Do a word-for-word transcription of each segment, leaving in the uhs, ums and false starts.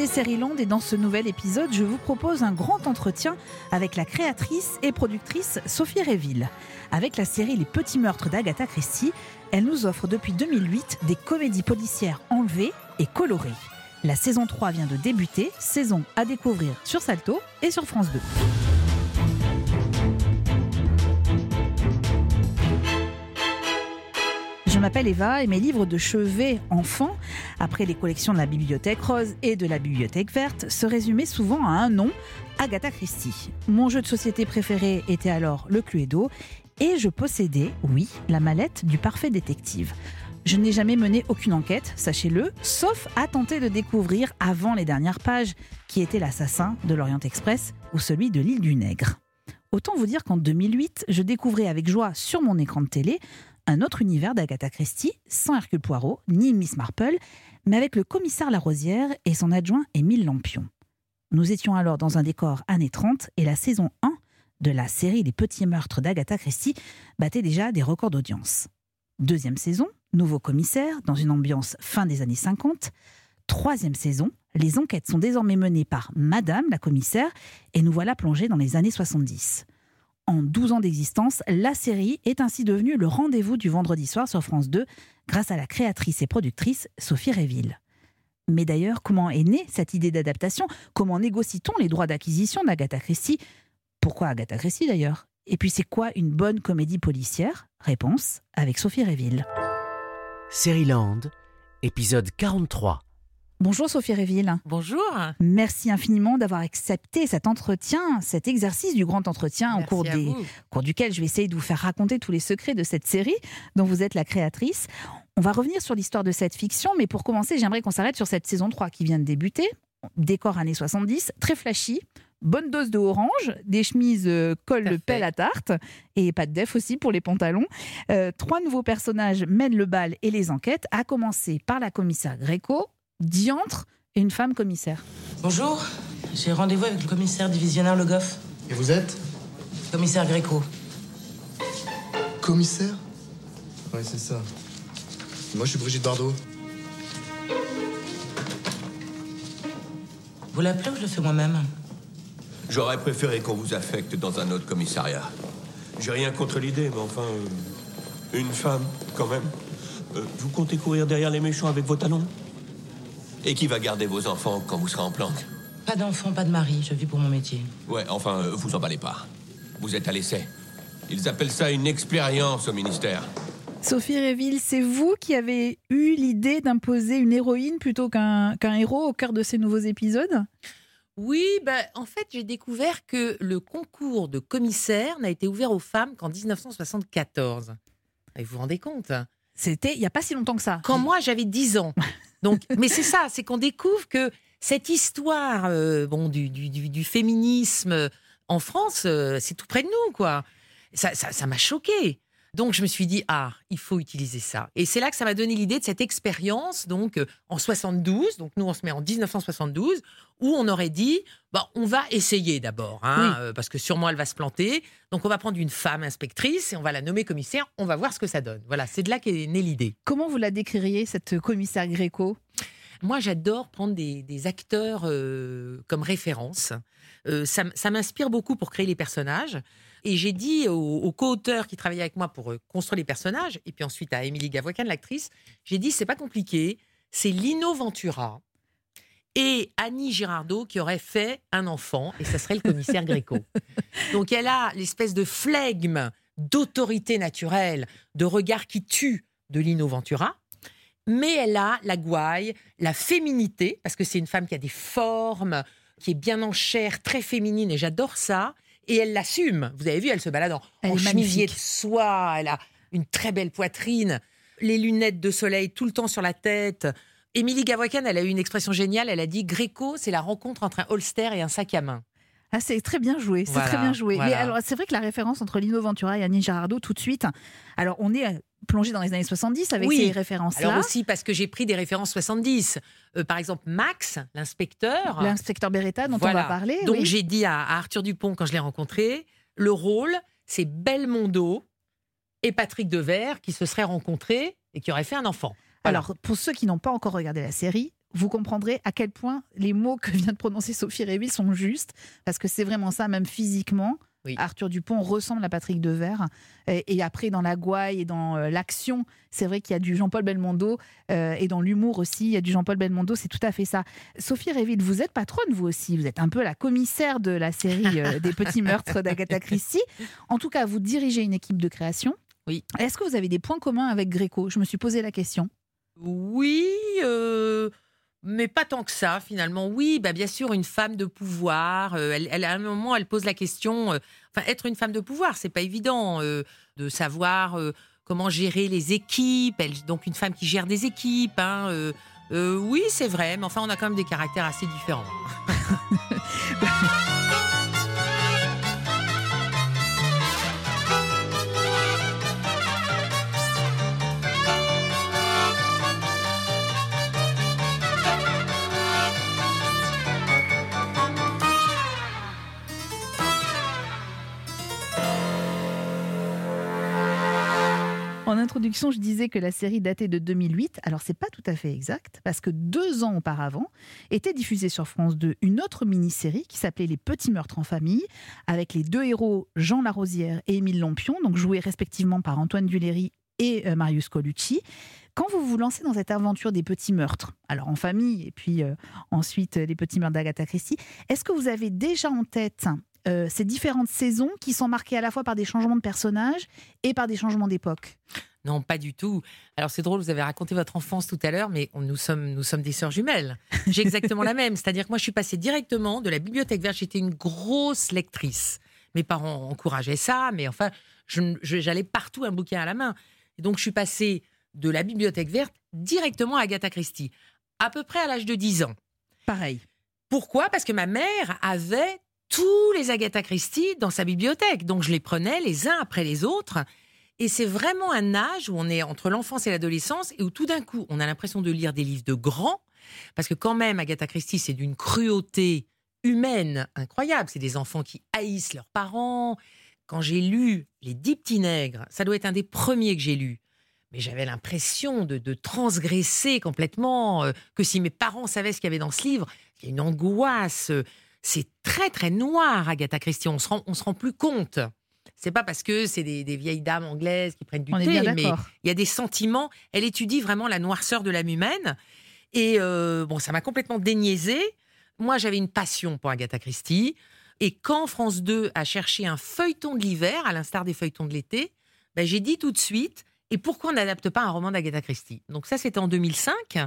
c'est Seriland et dans ce nouvel épisode, je vous propose un grand entretien avec la créatrice et productrice Sophie Réville. Avec la série Les Petits Meurtres d'Agatha Christie, elle nous offre depuis deux mille huit des comédies policières enlevées et colorées. La saison trois vient de débuter, saison à découvrir sur Salto et sur France deux. Je m'appelle Eva et mes livres de chevet enfants, après les collections de la Bibliothèque Rose et de la Bibliothèque Verte, se résumaient souvent à un nom, Agatha Christie. Mon jeu de société préféré était alors le Cluedo et je possédais, oui, la mallette du parfait détective. Je n'ai jamais mené aucune enquête, sachez-le, sauf à tenter de découvrir avant les dernières pages qui était l'assassin de l'Orient Express ou celui de l'île du Nègre. Autant vous dire qu'en deux mille huit, je découvrais avec joie sur mon écran de télé un autre univers d'Agatha Christie, sans Hercule Poirot, ni Miss Marple, mais avec le commissaire Larosière et son adjoint Émile Lampion. Nous étions alors dans un décor années trente et la saison un de la série Les Petits Meurtres d'Agatha Christie battait déjà des records d'audience. Deuxième saison, nouveau commissaire, dans une ambiance fin des années cinquante. Troisième saison, les enquêtes sont désormais menées par Madame la commissaire et nous voilà plongés dans les années soixante-dix. En douze ans d'existence, la série est ainsi devenue le rendez-vous du vendredi soir sur France deux grâce à la créatrice et productrice Sophie Réville. Mais d'ailleurs, comment est née cette idée d'adaptation ? Comment négocie-t-on les droits d'acquisition d'Agatha Christie ? Pourquoi Agatha Christie d'ailleurs ? Et puis c'est quoi une bonne comédie policière ? Réponse avec Sophie Réville. Seriland, épisode quarante-trois. Bonjour Sophie Réville. Bonjour. Merci infiniment d'avoir accepté cet entretien, cet exercice du grand entretien, au cours, des, au cours duquel je vais essayer de vous faire raconter tous les secrets de cette série dont vous êtes la créatrice. On va revenir sur l'histoire de cette fiction, mais pour commencer, j'aimerais qu'on s'arrête sur cette saison trois qui vient de débuter. Décor années soixante-dix, très flashy, bonne dose de orange, des chemises euh, col pelle à tarte et pas de def aussi pour les pantalons. Euh, trois nouveaux personnages mènent le bal et les enquêtes, à commencer par la commissaire Gréco, diantre et une femme commissaire. Bonjour, j'ai rendez-vous avec le commissaire divisionnaire Le Goff. Et vous êtes ? Commissaire Gréco. Commissaire ? Ouais, c'est ça. Moi, je suis Brigitte Bardot. Vous l'appelez ou je le fais moi-même ? J'aurais préféré qu'on vous affecte dans un autre commissariat. J'ai rien contre l'idée, mais enfin... Euh, une femme, quand même. Euh, vous comptez courir derrière les méchants avec vos talons ? Et qui va garder vos enfants quand vous serez en planque ? Pas d'enfant, pas de mari, je vis pour mon métier. Ouais, enfin, euh, vous emballez pas. Vous êtes à l'essai. Ils appellent ça une expérience au ministère. Sophie Réville, c'est vous qui avez eu l'idée d'imposer une héroïne plutôt qu'un, qu'un héros au cœur de ces nouveaux épisodes ? Oui, ben, en fait, j'ai découvert que le concours de commissaire n'a été ouvert aux femmes qu'en dix-neuf cent soixante-quatorze. Et vous vous rendez compte ? C'était il n'y a pas si longtemps que ça. Quand moi, j'avais dix ans. Donc, mais c'est ça, c'est qu'on découvre que cette histoire euh, bon, du, du, du, du féminisme en France, euh, c'est tout près de nous, quoi. Ça, ça, ça m'a choquée. Donc, je me suis dit, ah, il faut utiliser ça. Et c'est là que ça m'a donné l'idée de cette expérience, donc, euh, en soixante-douze, donc nous, on se met en dix-neuf cent soixante-douze, où on aurait dit, bah, on va essayer d'abord, hein, oui. euh, parce que sûrement elle va se planter. Donc, on va prendre une femme inspectrice et on va la nommer commissaire, on va voir ce que ça donne. Voilà, c'est de là qu'est née l'idée. Comment vous la décririez, cette commissaire Gréco ? Moi, j'adore prendre des, des acteurs euh, comme référence. Euh, ça, ça m'inspire beaucoup pour créer les personnages. Et j'ai dit aux, aux co-auteurs qui travaillaient avec moi pour euh, construire les personnages, et puis ensuite à Émilie Gavoican, l'actrice, j'ai dit, c'est pas compliqué, c'est Lino Ventura et Annie Girardot qui auraient fait un enfant, et ça serait le commissaire Gréco. Donc elle a l'espèce de flegme, d'autorité naturelle, de regard qui tue de Lino Ventura, mais elle a la gouaille, la féminité, parce que c'est une femme qui a des formes, qui est bien en chair, très féminine, et j'adore ça. Et elle l'assume. Vous avez vu, elle se balade en, en chemisier de soie, elle a une très belle poitrine, les lunettes de soleil tout le temps sur la tête. Émilie Gavoican, elle a eu une expression géniale, elle a dit « Gréco, c'est la rencontre entre un holster et un sac à main ». Ah, c'est très bien joué, c'est voilà, très bien joué. Voilà. Mais alors, c'est vrai que la référence entre Lino Ventura et Annie Girardot, tout de suite, alors on est plongé dans les années soixante-dix avec oui. ces références-là. Alors aussi parce que j'ai pris des références soixante-dix. Euh, par exemple, Max, l'inspecteur. L'inspecteur Beretta dont voilà. on va parler. Donc oui. j'ai dit à, à Arthur Dupont, quand je l'ai rencontré, le rôle, c'est Belmondo et Patrick Devers qui se seraient rencontrés et qui auraient fait un enfant. Voilà. Alors, pour ceux qui n'ont pas encore regardé la série, vous comprendrez à quel point les mots que vient de prononcer Sophie Réville sont justes, parce que c'est vraiment ça, même physiquement. Oui. Arthur Dupont ressemble à Patrick Devers. Et, et après, dans la gouaille et dans euh, l'action, c'est vrai qu'il y a du Jean-Paul Belmondo. Euh, et dans l'humour aussi, il y a du Jean-Paul Belmondo. C'est tout à fait ça. Sophie Réville, vous êtes patronne, vous aussi. Vous êtes un peu la commissaire de la série euh, des petits meurtres d'Agatha Christie. En tout cas, vous dirigez une équipe de création. Oui. Est-ce que vous avez des points communs avec Gréco ? Je me suis posé la question. Oui, euh, mais pas tant que ça, finalement. Oui, bah, bien sûr, une femme de pouvoir. Euh, elle, elle, à un moment, elle pose la question. Euh, enfin, être une femme de pouvoir, c'est pas évident euh, de savoir euh, comment gérer les équipes. Elle, donc, une femme qui gère des équipes. Hein, euh, euh, oui, c'est vrai, mais enfin, on a quand même des caractères assez différents. En introduction, je disais que la série datait de deux mille huit. Alors, c'est pas tout à fait exact, parce que deux ans auparavant, était diffusée sur France deux une autre mini-série qui s'appelait Les Petits Meurtres en Famille, avec les deux héros Jean Larosière et Émile Lampion, donc joués respectivement par Antoine Duléry et euh, Marius Colucci. Quand vous vous lancez dans cette aventure des petits meurtres, alors en famille, et puis euh, ensuite les petits meurtres d'Agatha Christie, est-ce que vous avez déjà en tête Euh, ces différentes saisons qui sont marquées à la fois par des changements de personnages et par des changements d'époque? Non, pas du tout. Alors c'est drôle, vous avez raconté votre enfance tout à l'heure, mais on, nous, sommes, nous sommes des sœurs jumelles. J'ai exactement la même. C'est-à-dire que moi, je suis passée directement de la bibliothèque verte. J'étais une grosse lectrice. Mes parents encourageaient ça, mais enfin, je, je, j'allais partout un bouquin à la main. Et donc, je suis passée de la bibliothèque verte directement à Agatha Christie, à peu près à l'âge de dix ans. Pareil. Pourquoi ? Parce que ma mère avait tous les Agatha Christie dans sa bibliothèque. Donc, je les prenais les uns après les autres. Et c'est vraiment un âge où on est entre l'enfance et l'adolescence et où tout d'un coup, on a l'impression de lire des livres de grands. Parce que quand même, Agatha Christie, c'est d'une cruauté humaine incroyable. C'est des enfants qui haïssent leurs parents. Quand j'ai lu Les Dix Petits Nègres, ça doit être un des premiers que j'ai lu. Mais j'avais l'impression de, de transgresser complètement, euh, que si mes parents savaient ce qu'il y avait dans ce livre, il y a une angoisse. Euh, c'est très, très noir, Agatha Christie. On se rend, on se rend plus compte. C'est pas parce que c'est des, des vieilles dames anglaises qui prennent du On est thé, bien mais d'accord. il y a des sentiments. Elle étudie vraiment la noirceur de l'âme humaine. Et euh, bon, ça m'a complètement déniaisée. Moi, j'avais une passion pour Agatha Christie. Et quand France deux a cherché un feuilleton de l'hiver, à l'instar des feuilletons de l'été, ben, j'ai dit tout de suite, et pourquoi on n'adapte pas un roman d'Agatha Christie ? Donc ça, c'était en deux mille cinq.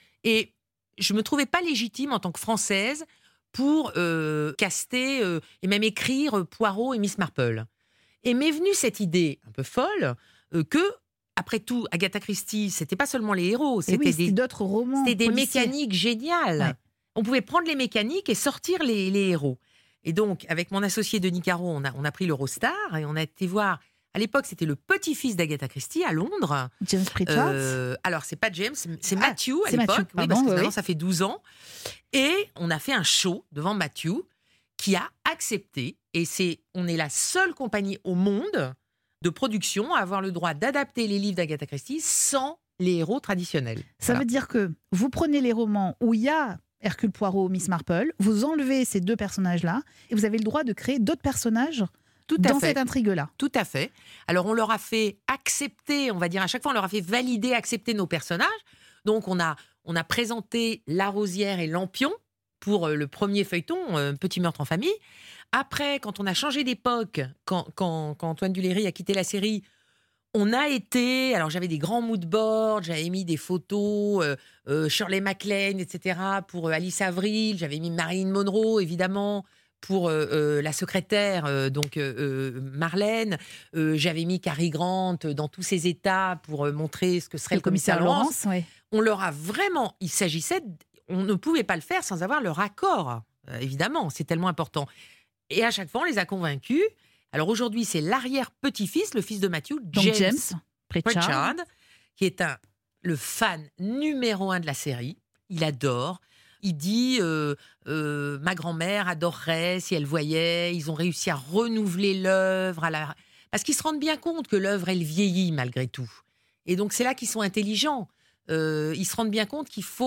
Et je me trouvais pas légitime en tant que Française pour euh, caster euh, et même écrire euh, Poirot et Miss Marple. Et m'est venue cette idée un peu folle euh, que, après tout, Agatha Christie, c'était pas seulement les héros, Et c'était oui, c'était des, d'autres romans c'était des policiers. mécaniques géniales. Ouais. On pouvait prendre les mécaniques et sortir les, les héros. Et donc, avec mon associé Denis Caro, on a, on a pris l'Eurostar et on a été voir. À l'époque, c'était le petit-fils d'Agatha Christie à Londres. James Pritchard. Euh, alors, c'est pas James, c'est Ah, Matthew à c'est l'époque. Matthew, Oui, pardon, parce que oui, maintenant, oui. ça fait douze ans. Et on a fait un show devant Matthew qui a accepté. Et c'est, on est la seule compagnie au monde de production à avoir le droit d'adapter les livres d'Agatha Christie sans les héros traditionnels. Ça Voilà. veut dire que vous prenez les romans où il y a Hercule Poirot, Miss Marple, vous enlevez ces deux personnages-là et vous avez le droit de créer d'autres personnages Tout à dans fait. cette intrigue-là. Tout à fait. Alors, on leur a fait accepter, on va dire, à chaque fois, on leur a fait valider, accepter nos personnages. Donc, on a, on a présenté Larosière et Lampion pour euh, le premier feuilleton, euh, Petit meurtre en famille. Après, quand on a changé d'époque, quand, quand, quand Antoine Duléry a quitté la série, on a été... Alors, j'avais des grands mood boards, j'avais mis des photos, euh, euh, Shirley MacLaine, et cetera, pour euh, Alice Avril. J'avais mis Marilyn Monroe, évidemment, pour euh, euh, la secrétaire, euh, donc euh, euh, Marlène. Euh, j'avais mis Cary Grant dans tous ses états pour euh, montrer ce que serait le, commissaire, Laurence. ouais. On leur a vraiment... Il s'agissait... de- on ne pouvait pas le faire sans avoir leur accord, euh, évidemment. C'est tellement important. Et à chaque fois, on les a convaincus. Alors aujourd'hui, c'est l'arrière-petit-fils, le fils de Matthew, Donc James, James, Pritchard. Pritchard, qui est un, le fan numéro un de la série. Il adore. Il dit euh, euh, ma grand-mère adorerait si elle voyait. Ils ont réussi à renouveler l'œuvre. À la... Parce qu'ils se rendent bien compte que l'œuvre, elle vieillit malgré tout. Et donc, c'est là qu'ils sont intelligents. Euh, ils se rendent bien compte qu'il faut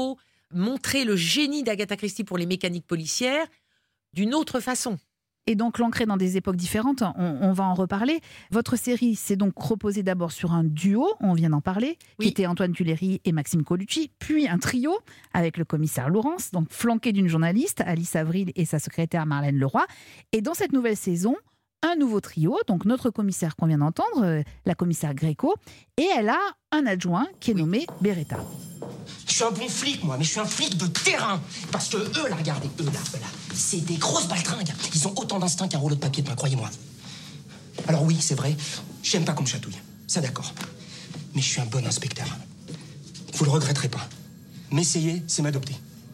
montrer le génie d'Agatha Christie pour les mécaniques policières d'une autre façon. Et donc l'ancrer dans des époques différentes, on, on va en reparler. Votre série s'est donc reposée d'abord sur un duo, on vient d'en parler, Oui. qui était Antoine Tuléry et Maxime Colucci, puis un trio avec le commissaire Laurence, donc flanqué d'une journaliste, Alice Avril, et sa secrétaire Marlène Leroy. Et dans cette nouvelle saison, un nouveau trio, donc notre commissaire qu'on vient d'entendre, euh, la commissaire Gréco, et elle a un adjoint qui est Oui. nommé Beretta. Je suis un bon flic, moi, mais je suis un flic de terrain. Parce que eux, là, regardez, eux, là, eux, là, c'est des grosses baltringues. Ils ont autant d'instinct qu'un rouleau de papier peint, croyez-moi. Alors oui, c'est vrai, j'aime pas qu'on me chatouille. Ça, d'accord. Mais je suis un bon inspecteur. Vous le regretterez pas. M'essayer, c'est m'adopter.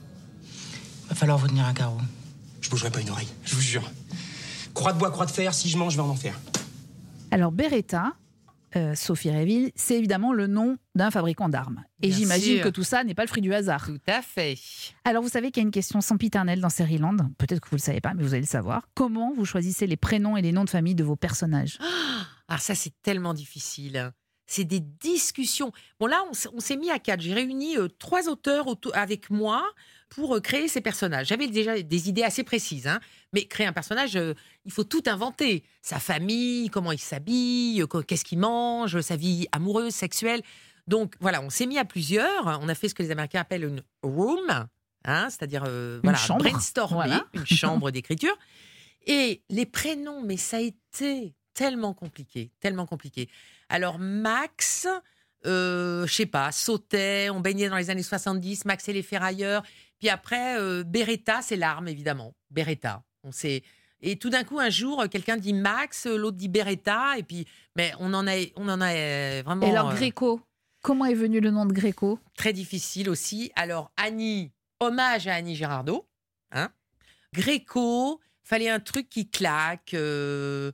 Va falloir vous tenir à carreau. Je bougerai pas une oreille, je vous jure. Croix de bois, croix de fer, si je mange, je vais en enfer. Alors Beretta, euh, Sophie Réville, c'est évidemment le nom d'un fabricant d'armes. Et Bien j'imagine sûr. que tout ça n'est pas le fruit du hasard. Tout à fait. Alors, vous savez qu'il y a une question sempiternelle dans Seriland. Peut-être que vous ne le savez pas, mais vous allez le savoir. Comment vous choisissez les prénoms et les noms de famille de vos personnages ? Alors ça, c'est tellement difficile. C'est des discussions. Bon, là, on, s- on s'est mis à quatre. J'ai réuni euh, trois auteurs auto- avec moi pour euh, créer ces personnages. J'avais déjà des idées assez précises. Hein, mais créer un personnage, euh, il faut tout inventer. Sa famille, comment il s'habille, euh, qu'est-ce qu'il mange, sa vie amoureuse, sexuelle. Donc, voilà, on s'est mis à plusieurs. On a fait ce que les Américains appellent une room, hein, c'est-à-dire euh, voilà, chambre. brainstormer, Voilà. une chambre d'écriture. Et les prénoms, mais ça a été tellement compliqué, tellement compliqué. Alors Max, euh, je sais pas, sautait, on baignait dans les années soixante-dix, Max et les ferrailleurs. Puis après, euh, Beretta, c'est l'arme, évidemment. Beretta. On sait. Et tout d'un coup, un jour, quelqu'un dit Max, l'autre dit Beretta, et puis, mais on en a, on en a euh, vraiment. Et alors, euh, Gréco, comment est venu le nom de Gréco ? très difficile aussi. Alors, Annie, hommage à Annie Girardot. Hein. Gréco, fallait un truc qui claque. euh,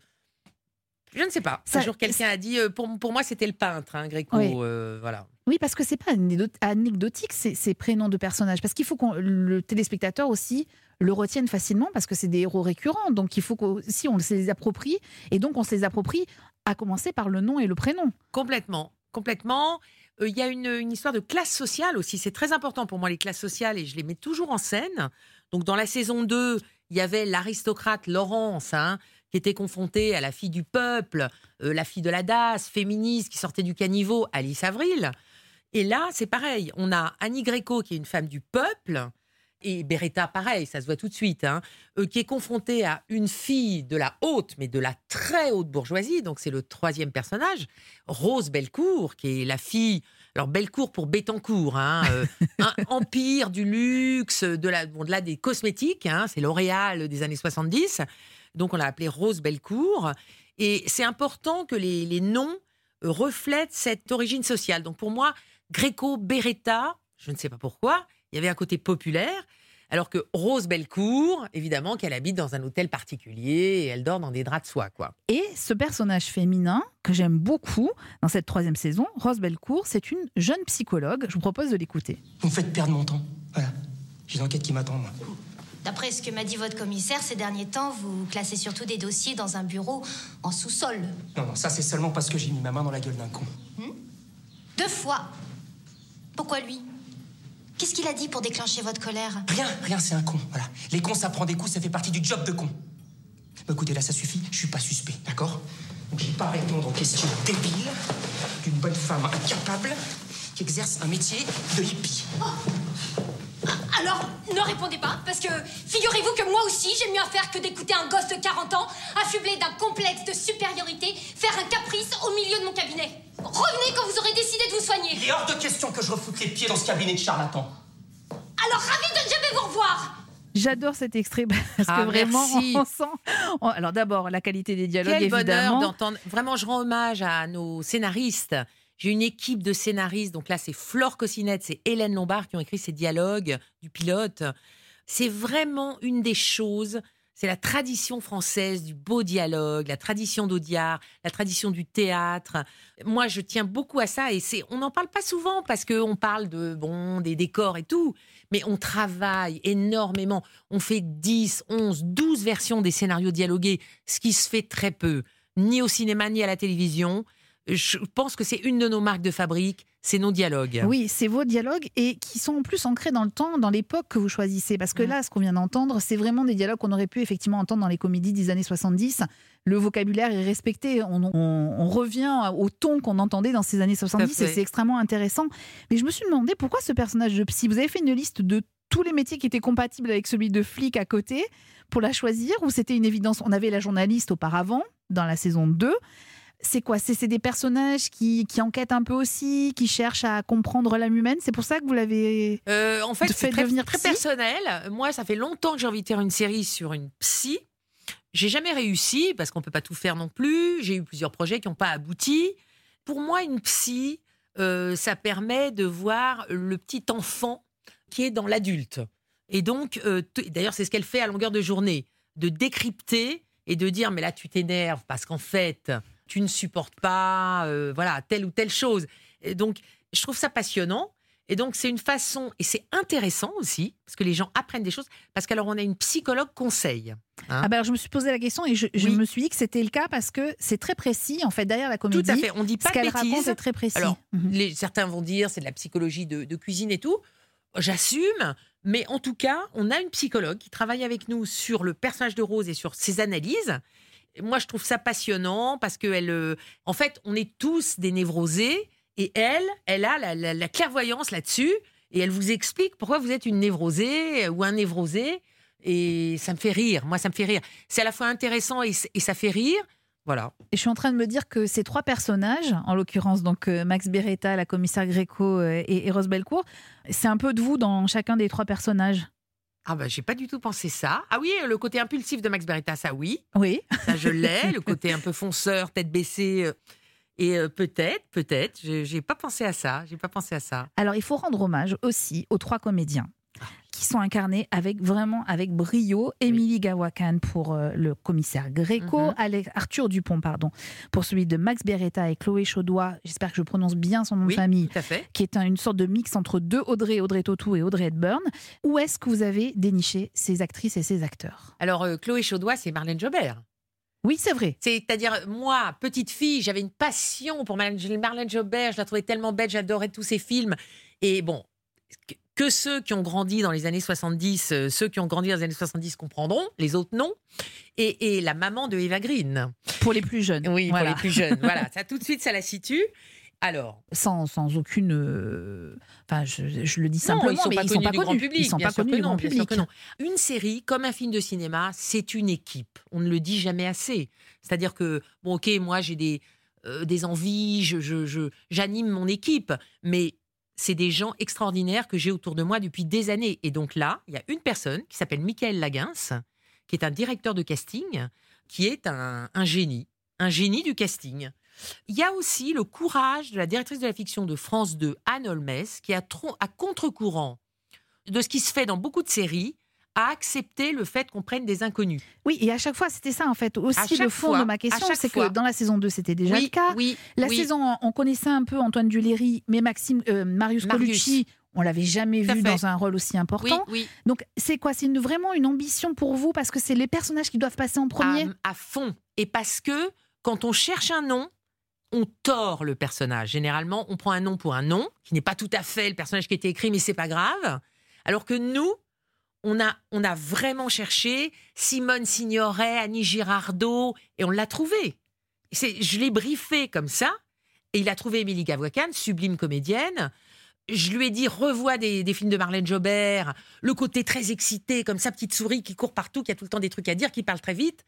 Je ne sais pas. Ça- un jour, quelqu'un a dit, euh, pour, pour moi, c'était le peintre, hein, Gréco. Oui. euh, voilà. Oui, parce que c'est pas anecdot- anecdotique ces, ces prénoms de personnages, parce qu'il faut que le téléspectateur aussi le retienne facilement, parce que c'est des héros récurrents, donc il faut qu'aussi on se les approprie, et donc on se les approprie à commencer par le nom et le prénom. Complètement. Complètement. Euh, Il y a une, une histoire de classe sociale aussi. C'est très important pour moi, les classes sociales, et je les mets toujours en scène. Donc, dans la saison deux, il y avait l'aristocrate Laurence, hein, qui était confrontée à la fille du peuple, euh, la fille de la D A S, féministe, qui sortait du caniveau, Alice Avril. Et là, c'est pareil. On a Annie Gréco, qui est une femme du peuple, et Beretta, pareil, ça se voit tout de suite, hein, euh, qui est confrontée à une fille de la haute, mais de la très haute bourgeoisie. Donc, c'est le troisième personnage. Rose Bellecour, qui est la fille... Alors, Bellecour pour Bettencourt, hein, euh, un empire du luxe, de la, bon, de là, des cosmétiques, hein, c'est L'Oréal des années soixante-dix. Donc, on l'a appelée Rose Bellecour. Et c'est important que les, les noms euh, reflètent cette origine sociale. Donc, pour moi, Gréco, Beretta, je ne sais pas pourquoi, il y avait un côté populaire. Alors que Rose Bellecour, évidemment, qu'elle habite dans un hôtel particulier et elle dort dans des draps de soie, quoi. Et ce personnage féminin que j'aime beaucoup dans cette troisième saison, Rose Bellecour, c'est une jeune psychologue. Je vous propose de l'écouter. Vous me faites perdre mon temps. Voilà. J'ai une enquête qui m'attend, moi. D'après ce que m'a dit votre commissaire, ces derniers temps, vous classez surtout des dossiers dans un bureau en sous-sol. Non, non, ça c'est seulement parce que j'ai mis ma main dans la gueule d'un con. Deux fois. Pourquoi lui? Qu'est-ce qu'il a dit pour déclencher votre colère? Rien, rien, c'est un con, voilà. Les cons, ça prend des coups, ça fait partie du job de con. Bah, écoutez, là, ça suffit, je suis pas suspect, d'accord? Donc j'ai pas à répondre aux questions débiles d'une bonne femme incapable qui exerce un métier de hippie. Alors, ne répondez pas, parce que figurez-vous que moi aussi, j'ai mieux à faire que d'écouter un gosse de quarante ans, affublé d'un complexe de supériorité, faire un caprice au milieu de mon cabinet. Revenez quand vous aurez décidé de vous soigner. Il est hors de question que je refoute les pieds dans ce cabinet de charlatan. Alors, ravi de ne jamais vous revoir. J'adore cet extrait parce Ah, que vraiment, merci. on sent... on- Alors d'abord, la qualité des dialogues, Quel bonheur évidemment. d'entendre. Vraiment, je rends hommage à nos scénaristes. J'ai une équipe de scénaristes. Donc là, c'est Flore Cossinette, c'est Hélène Lombard qui ont écrit ces dialogues du pilote. C'est vraiment une des choses. C'est la tradition française du beau dialogue, la tradition d'Audiard, la tradition du théâtre. Moi, je tiens beaucoup à ça et c'est, on n'en parle pas souvent parce qu'on parle de, bon, des décors et tout, mais on travaille énormément. On fait dix, onze, douze versions des scénarios dialogués, ce qui se fait très peu, ni au cinéma ni à la télévision. je pense que c'est une de nos marques de fabrique, c'est nos dialogues. Oui, c'est vos dialogues et qui sont en plus ancrés dans le temps, dans l'époque que vous choisissez. Parce que là, ce qu'on vient d'entendre, c'est vraiment des dialogues qu'on aurait pu effectivement entendre dans les comédies des années soixante-dix. Le vocabulaire est respecté. On, on, on revient au ton qu'on entendait dans ces années soixante-dix et c'est extrêmement intéressant. Mais je me suis demandé pourquoi ce personnage de psy. Vous avez fait une liste de tous les métiers qui étaient compatibles avec celui de flic à côté pour la choisir ou c'était une évidence? On avait la journaliste auparavant, dans la saison deux. C'est quoi? c'est, c'est des personnages qui, qui enquêtent un peu aussi, qui cherchent à comprendre l'âme humaine. C'est pour ça que vous l'avez euh, En fait, fait c'est très, devenir très psy personnel. Moi, ça fait longtemps que j'ai envie de faire une série sur une psy. J'ai jamais réussi parce qu'on peut pas tout faire non plus. J'ai eu plusieurs projets qui n'ont pas abouti. Pour moi, une psy, euh, ça permet de voir le petit enfant qui est dans l'adulte. Et donc, euh, t- d'ailleurs, c'est ce qu'elle fait à longueur de journée, de décrypter et de dire, mais là, tu t'énerves parce qu'en fait, tu ne supportes pas, euh, voilà, telle ou telle chose. Et donc, je trouve ça passionnant. Et donc, c'est une façon, et c'est intéressant aussi, parce que les gens apprennent des choses, parce qu'alors, on a une psychologue conseil. Hein. Ah ben alors, je me suis posé la question et je, je Oui. me suis dit que c'était le cas parce que c'est très précis, en fait, derrière la comédie. Tout à fait, on dit pas ce de qu'elle bêtises. raconte est très précis. Alors, Mhm. les, certains vont dire c'est de la psychologie de, de cuisine et tout. J'assume, mais en tout cas, on a une psychologue qui travaille avec nous sur le personnage de Rose et sur ses analyses. Et moi, je trouve ça passionnant parce que elle, euh, en fait, on est tous des névrosés et elle, elle a la, la, la clairvoyance là-dessus et elle vous explique pourquoi vous êtes une névrosée ou un névrosé. Et ça me fait rire. Moi, ça me fait rire. C'est à la fois intéressant et, et ça fait rire. Voilà. Et je suis en train de me dire que ces trois personnages, en l'occurrence donc euh, Max Beretta, la commissaire Gréco euh, et, et Rose Bellecour, c'est un peu de vous dans chacun des trois personnages. Ah bah j'ai pas du tout pensé ça. Ah oui, le côté impulsif de Max Beretta, ça oui. Oui. Ça je l'ai. Le côté un peu fonceur, tête baissée. euh, Et euh, peut-être, peut-être, je- j'ai pas pensé à ça. J'ai pas pensé à ça. Alors, il faut rendre hommage aussi aux trois comédiens qui sont incarnés avec vraiment avec brio. Émilie Gawakan pour euh, le commissaire Gréco, Mhm. Alex- Arthur Dupont pardon, pour celui de Max Beretta et Chloé Chaudois, j'espère que je prononce bien son nom Oui, de famille, tout à fait. qui est un- une sorte de mix entre deux Audrey, Audrey Tautou et Audrey Hepburn. Où est-ce que vous avez déniché ces actrices et ces acteurs? Alors euh, Chloé Chaudois, c'est Marlène Jobert. Oui, c'est vrai. C'est-à-dire, moi, petite fille, j'avais une passion pour Marlène, Marlène Jobert. Je la trouvais tellement belle, j'adorais tous ses films. Et bon, que, que ceux qui ont grandi dans les années soixante-dix, euh, ceux qui ont grandi dans les années soixante-dix comprendront, les autres non. Et, et la maman de Eva Green. Pour les plus jeunes. Oui, Voilà. pour les plus jeunes. Voilà, ça tout de suite, ça la situe. Alors, Sans, sans aucune. euh, Enfin, je, je le dis non, simplement, ils sont mais pas ils connus sont pas du connus. grand public. Ils sont bien pas sûr connus que du non, grand bien sûr public. que non. Une série, comme un film de cinéma, c'est une équipe. On ne le dit jamais assez. C'est-à-dire que, bon, ok, moi j'ai des, euh, des envies, je, je, je- j'anime mon équipe, mais c'est des gens extraordinaires que j'ai autour de moi depuis des années. Et donc là, il y a une personne qui s'appelle Michael Laguens, qui est un directeur de casting, qui est un, un génie, un génie du casting. Il y a aussi le courage de la directrice de la fiction de France deux, Anne Holmes, qui a tron- à contre-courant de ce qui se fait dans beaucoup de séries, a accepté le fait qu'on prenne des inconnus. Oui, et à chaque fois, c'était ça en fait. À Aussi, chaque le fond fois, de ma à question, chaque c'est fois. que dans la saison deux, c'était déjà oui, le cas. oui, La oui. saison, on connaissait un peu Antoine Duléry, mais Maxime, euh, Marius, Marius. Colucci, on l'avait jamais Tout à vu fait. dans un rôle aussi Oui, important. oui. Donc, c'est quoi? C'est une- vraiment une ambition pour vous parce que c'est les personnages qui doivent passer en premier. À, à fond. Et parce que quand on cherche un nom, on tord le personnage. Généralement, on prend un nom pour un nom, qui n'est pas tout à fait le personnage qui a été écrit, mais c'est pas grave. Alors que nous, on a, on a vraiment cherché Simone Signoret, Annie Girardot, et on l'a trouvé. C'est, je l'ai briefé comme ça, et il a trouvé Émilie Gawakan, sublime comédienne. Je lui ai dit, revois des, des films de Marlène Jobert, le côté très excité, comme sa petite souris qui court partout, qui a tout le temps des trucs à dire, qui parle très vite.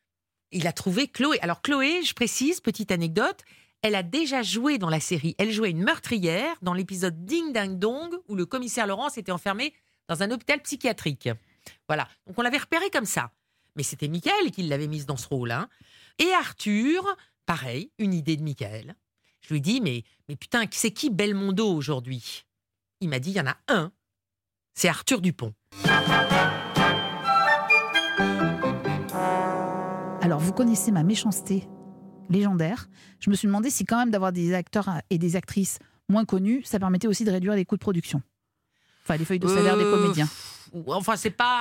Il a trouvé Chloé. Alors Chloé, je précise, petite anecdote, elle a déjà joué dans la série. Elle jouait une meurtrière dans l'épisode Ding Dang Dong, où le commissaire Laurence était enfermé dans un hôpital psychiatrique. Voilà, donc on l'avait repérée comme ça. Mais c'était Michael qui l'avait mise dans ce rôle. Hein. Et Arthur, pareil, une idée de Michael. Je lui dis, mais, mais putain, c'est qui Belmondo aujourd'hui? Il m'a dit, il y en a un. C'est Arthur Dupont. Alors, vous connaissez ma méchanceté légendaire. Je me suis demandé si quand même d'avoir des acteurs et des actrices moins connus, ça permettait aussi de réduire les coûts de production. Enfin, les feuilles de salaire des Euh, comédiens. Enfin, c'est pas...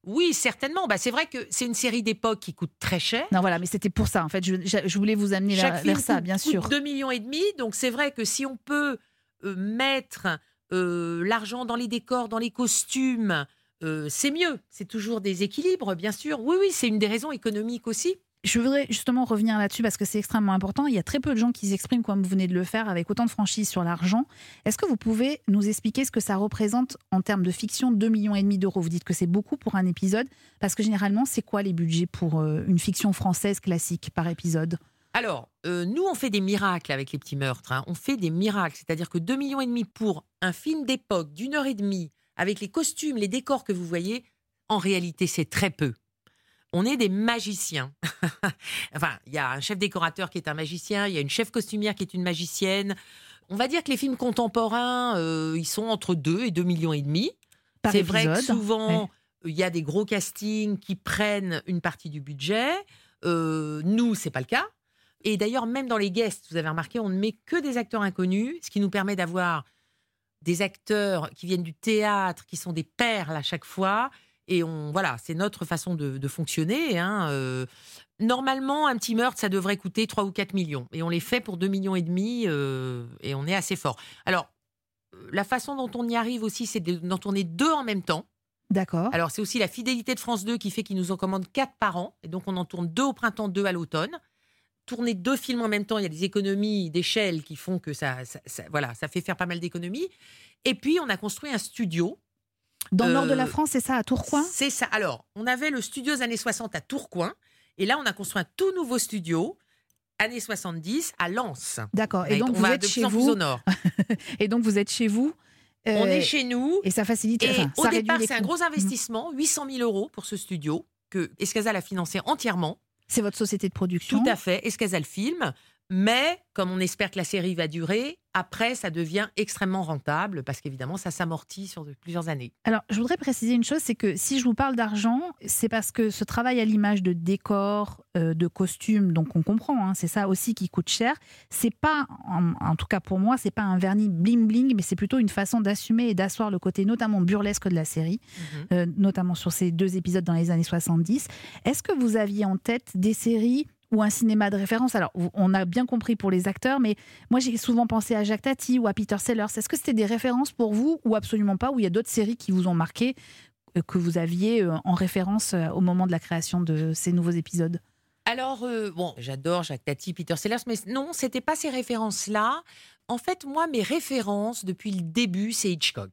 Oui, certainement. Bah, c'est vrai que c'est une série d'époque qui coûte très cher. Non, voilà, mais c'était pour ça. En fait, je, je voulais vous amener Chaque vers, film vers ça, coûte, bien sûr. coûte deux millions et demi. Donc c'est vrai que si on peut euh, mettre euh, l'argent dans les décors, dans les costumes, euh, c'est mieux. C'est toujours des équilibres, bien sûr. Oui, oui, c'est une des raisons économiques aussi. Je voudrais justement revenir là-dessus parce que c'est extrêmement important. Il y a très peu de gens qui s'expriment comme vous venez de le faire avec autant de franchise sur l'argent. Est-ce que vous pouvez nous expliquer ce que ça représente en termes de fiction, deux millions et demi d'euros? Vous dites que c'est beaucoup pour un épisode parce que généralement, c'est quoi les budgets pour euh, une fiction française classique par épisode? Alors, euh, nous, on fait des miracles avec Les Petits Meurtres. Hein. On fait des miracles. C'est-à-dire que deux millions et demi pour un film d'époque d'une heure et demie avec les costumes, les décors que vous voyez, en réalité, c'est très peu. On est des magiciens. Enfin, il y a un chef décorateur qui est un magicien, il y a une chef costumière qui est une magicienne. On va dire que les films contemporains, euh, ils sont entre deux et deux millions et demi. Par C'est épisode, vrai que souvent, ouais. il y a des gros castings qui prennent une partie du budget. Euh, nous, c'est pas le cas. Et d'ailleurs, même dans les guests, vous avez remarqué, on ne met que des acteurs inconnus, ce qui nous permet d'avoir des acteurs qui viennent du théâtre, qui sont des perles à chaque fois. Et on, voilà, c'est notre façon de, de fonctionner. Hein. Euh, normalement, un petit meurtre, ça devrait coûter trois ou quatre millions. Et on les fait pour deux millions et demi euh, et on est assez fort. Alors, la façon dont on y arrive aussi, c'est d'en tourner deux en même temps. D'accord. Alors, c'est aussi la fidélité de France deux qui fait qu'ils nous en commandent quatre par an. Et donc, on en tourne deux au printemps, deux à l'automne. Tourner deux films en même temps, il y a des économies d'échelle qui font que ça, ça, ça, voilà, ça fait faire pas mal d'économies. Et puis, on a construit un studio. Dans le euh, nord de la France, c'est ça, à Tourcoing? C'est ça. Alors, on avait le studio des années soixante à Tourcoing. Et là, on a construit un tout nouveau studio, années soixante-dix, à Lens. D'accord. Et donc, on vous va êtes de chez plus en vous. plus au nord. Et donc, vous êtes chez vous. euh, On est chez nous. Et ça facilite. Et enfin, au ça réduit départ, les c'est un coûts. gros investissement, huit cent mille euros pour ce studio, que Escasal a financé entièrement. C'est votre société de production? Tout à fait, Escasal Film. Mais, comme on espère que la série va durer, après, ça devient extrêmement rentable parce qu'évidemment, ça s'amortit sur de, plusieurs années. Alors, je voudrais préciser une chose, c'est que si je vous parle d'argent, c'est parce que ce travail à l'image de décors, euh, de costumes, donc on comprend, hein, c'est ça aussi qui coûte cher. C'est pas, en, en tout cas pour moi, c'est pas un vernis bling bling, mais c'est plutôt une façon d'assumer et d'asseoir le côté notamment burlesque de la série, Mm-hmm. euh, notamment sur ces deux épisodes dans les années soixante-dix. Est-ce que vous aviez en tête des séries ou un cinéma de référence? Alors, on a bien compris pour les acteurs, mais moi, j'ai souvent pensé à Jacques Tati ou à Peter Sellers. Est-ce que c'était des références pour vous ou absolument pas? Ou il y a d'autres séries qui vous ont marqué, euh, que vous aviez euh, en référence euh, au moment de la création de ces nouveaux épisodes? Alors, euh, bon, j'adore Jacques Tati, Peter Sellers, mais non, c'était pas ces références-là. En fait, moi, mes références, depuis le début, c'est Hitchcock.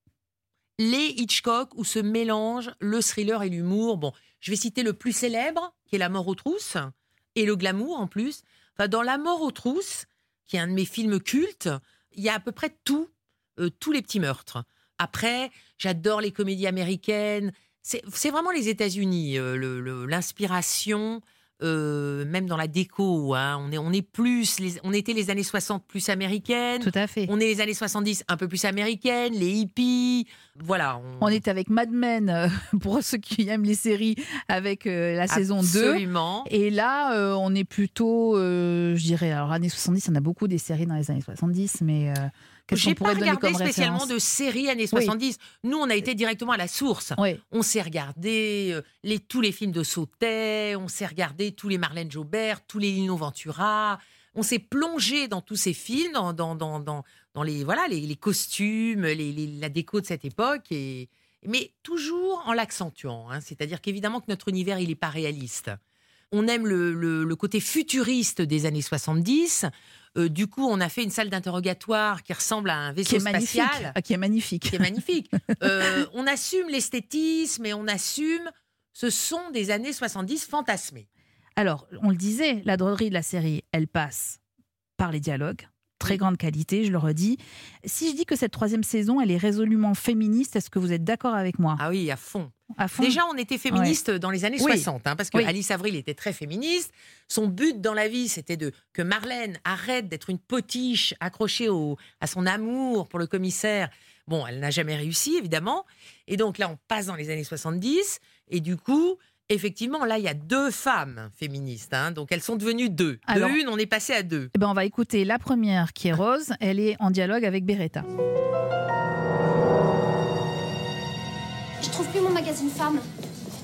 Les Hitchcock, où se mélangent le thriller et l'humour. Bon, je vais citer le plus célèbre, qui est La mort aux trousses, et le glamour en plus. Enfin, dans La mort aux trousses, qui est un de mes films cultes, il y a à peu près tout, euh, tous les petits meurtres. Après, j'adore les comédies américaines. C'est, c'est vraiment les États-Unis, euh, le, le, l'inspiration, euh, même dans la déco. Hein, on est, on est plus, les, on était les années soixante plus américaines. Tout à fait. On est les années soixante-dix un peu plus américaines, les hippies. Voilà. On, on est avec Mad Men, euh, pour ceux qui aiment les séries, avec euh, la saison deux. Absolument. Et là, euh, on est plutôt, euh, je dirais, alors années soixante-dix, on a beaucoup des séries dans les années soixante-dix, mais... Euh, J'ai pas regardé spécialement référence? de séries années soixante-dix. Oui. Nous, on a été directement à la source. Oui. On s'est regardé euh, les, tous les films de Sautet, on s'est regardé tous les Marlène Jobert, tous les Lino Ventura. On s'est plongé dans tous ces films, dans, dans, dans, dans, dans les, voilà, les, les costumes, les, les, la déco de cette époque, et, mais toujours en l'accentuant. Hein. C'est-à-dire qu'évidemment que notre univers, il n'est pas réaliste. On aime le, le, le côté futuriste des années soixante-dix. Euh, du coup, on a fait une salle d'interrogatoire qui ressemble à un vaisseau qui est spatial. Magnifique. Ah, qui est magnifique. Qui est magnifique. euh, on assume l'esthétisme et on assume... Ce sont des années soixante-dix fantasmées. Alors, on le disait, la drôlerie de la série, elle passe par les dialogues. Très oui. grande qualité, je le redis. Si je dis que cette troisième saison, elle est résolument féministe, est-ce que vous êtes d'accord avec moi? Ah oui, à fond. À fond. Déjà, on était féministe ouais. dans les années oui. soixante, hein, parce que oui. Alice Avril était très féministe. Son but dans la vie, c'était de que Marlène arrête d'être une potiche accrochée au, à son amour pour le commissaire. Bon, elle n'a jamais réussi, évidemment. Et donc là, on passe dans les années soixante-dix. Et du coup... Effectivement, là, il y a deux femmes féministes, hein, donc elles sont devenues deux. Alors, de une, on est passé à deux. Eh ben, on va écouter la première, qui est Rose. Elle est en dialogue avec Beretta. Je trouve plus mon magazine femme.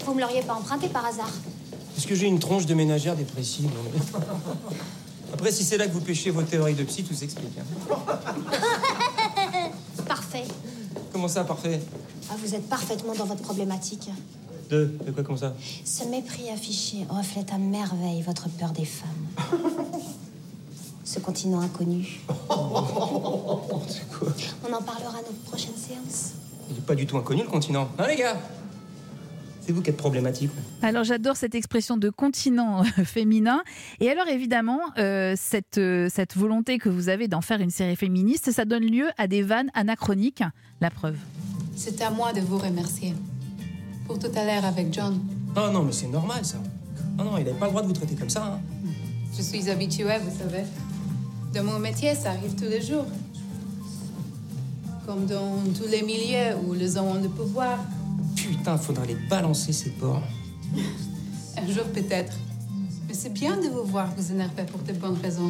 Vous me l'auriez pas emprunté par hasard? Est-ce que j'ai une tronche de ménagère dépressive? Non, mais... Après, si c'est là que vous pêchez vos théories de psy, tout s'explique. Hein. Parfait. Comment ça, parfait? Ah, vous êtes parfaitement dans votre problématique. De, de quoi, comme ça? Ce mépris affiché reflète à merveille votre peur des femmes. Ce continent inconnu. C'est quoi? On en parlera à notre prochaine séance. Il n'est pas du tout inconnu, le continent. Hein, les gars? C'est vous qui êtes problématique. Alors j'adore cette expression de continent féminin. Et alors évidemment, euh, cette, euh, cette volonté que vous avez d'en faire une série féministe, ça donne lieu à des vannes anachroniques. La preuve. C'est à moi de vous remercier. Pour tout à l'heure avec John. Ah non, mais c'est normal, ça. Non, non, il n'avait pas le droit de vous traiter comme ça. Hein. Je suis habituée, vous savez. Dans mon métier, ça arrive tous les jours. Comme dans tous les milieux où les hommes ont le pouvoir. Putain, faudrait les balancer, ces porcs. Un jour, peut-être. Mais c'est bien de vous voir vous énerver pour de bonnes raisons.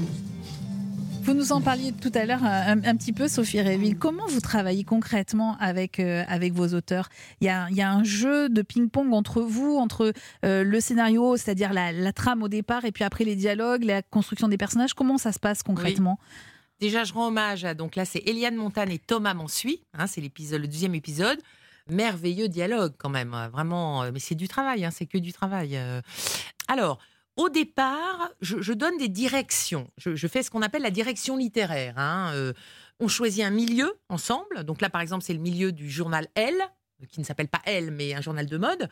Vous nous en parliez tout à l'heure un, un petit peu, Sophie Réville. Comment vous travaillez concrètement avec, euh, avec vos auteurs? Il y a, il y a un jeu de ping-pong entre vous, entre euh, le scénario, c'est-à-dire la, la trame au départ, et puis après les dialogues, la construction des personnages. Comment ça se passe concrètement? Oui. Déjà, je rends hommage à, donc là, c'est Eliane Montane et Thomas Mansuy. Hein, c'est l'épisode, le deuxième épisode. Merveilleux dialogue quand même, vraiment. Mais c'est du travail, hein, c'est que du travail. Alors, au départ, je, je donne des directions. Je, je fais ce qu'on appelle la direction littéraire. Hein. Euh, on choisit un milieu ensemble. Donc là, par exemple, c'est le milieu du journal Elle, qui ne s'appelle pas Elle, mais un journal de mode.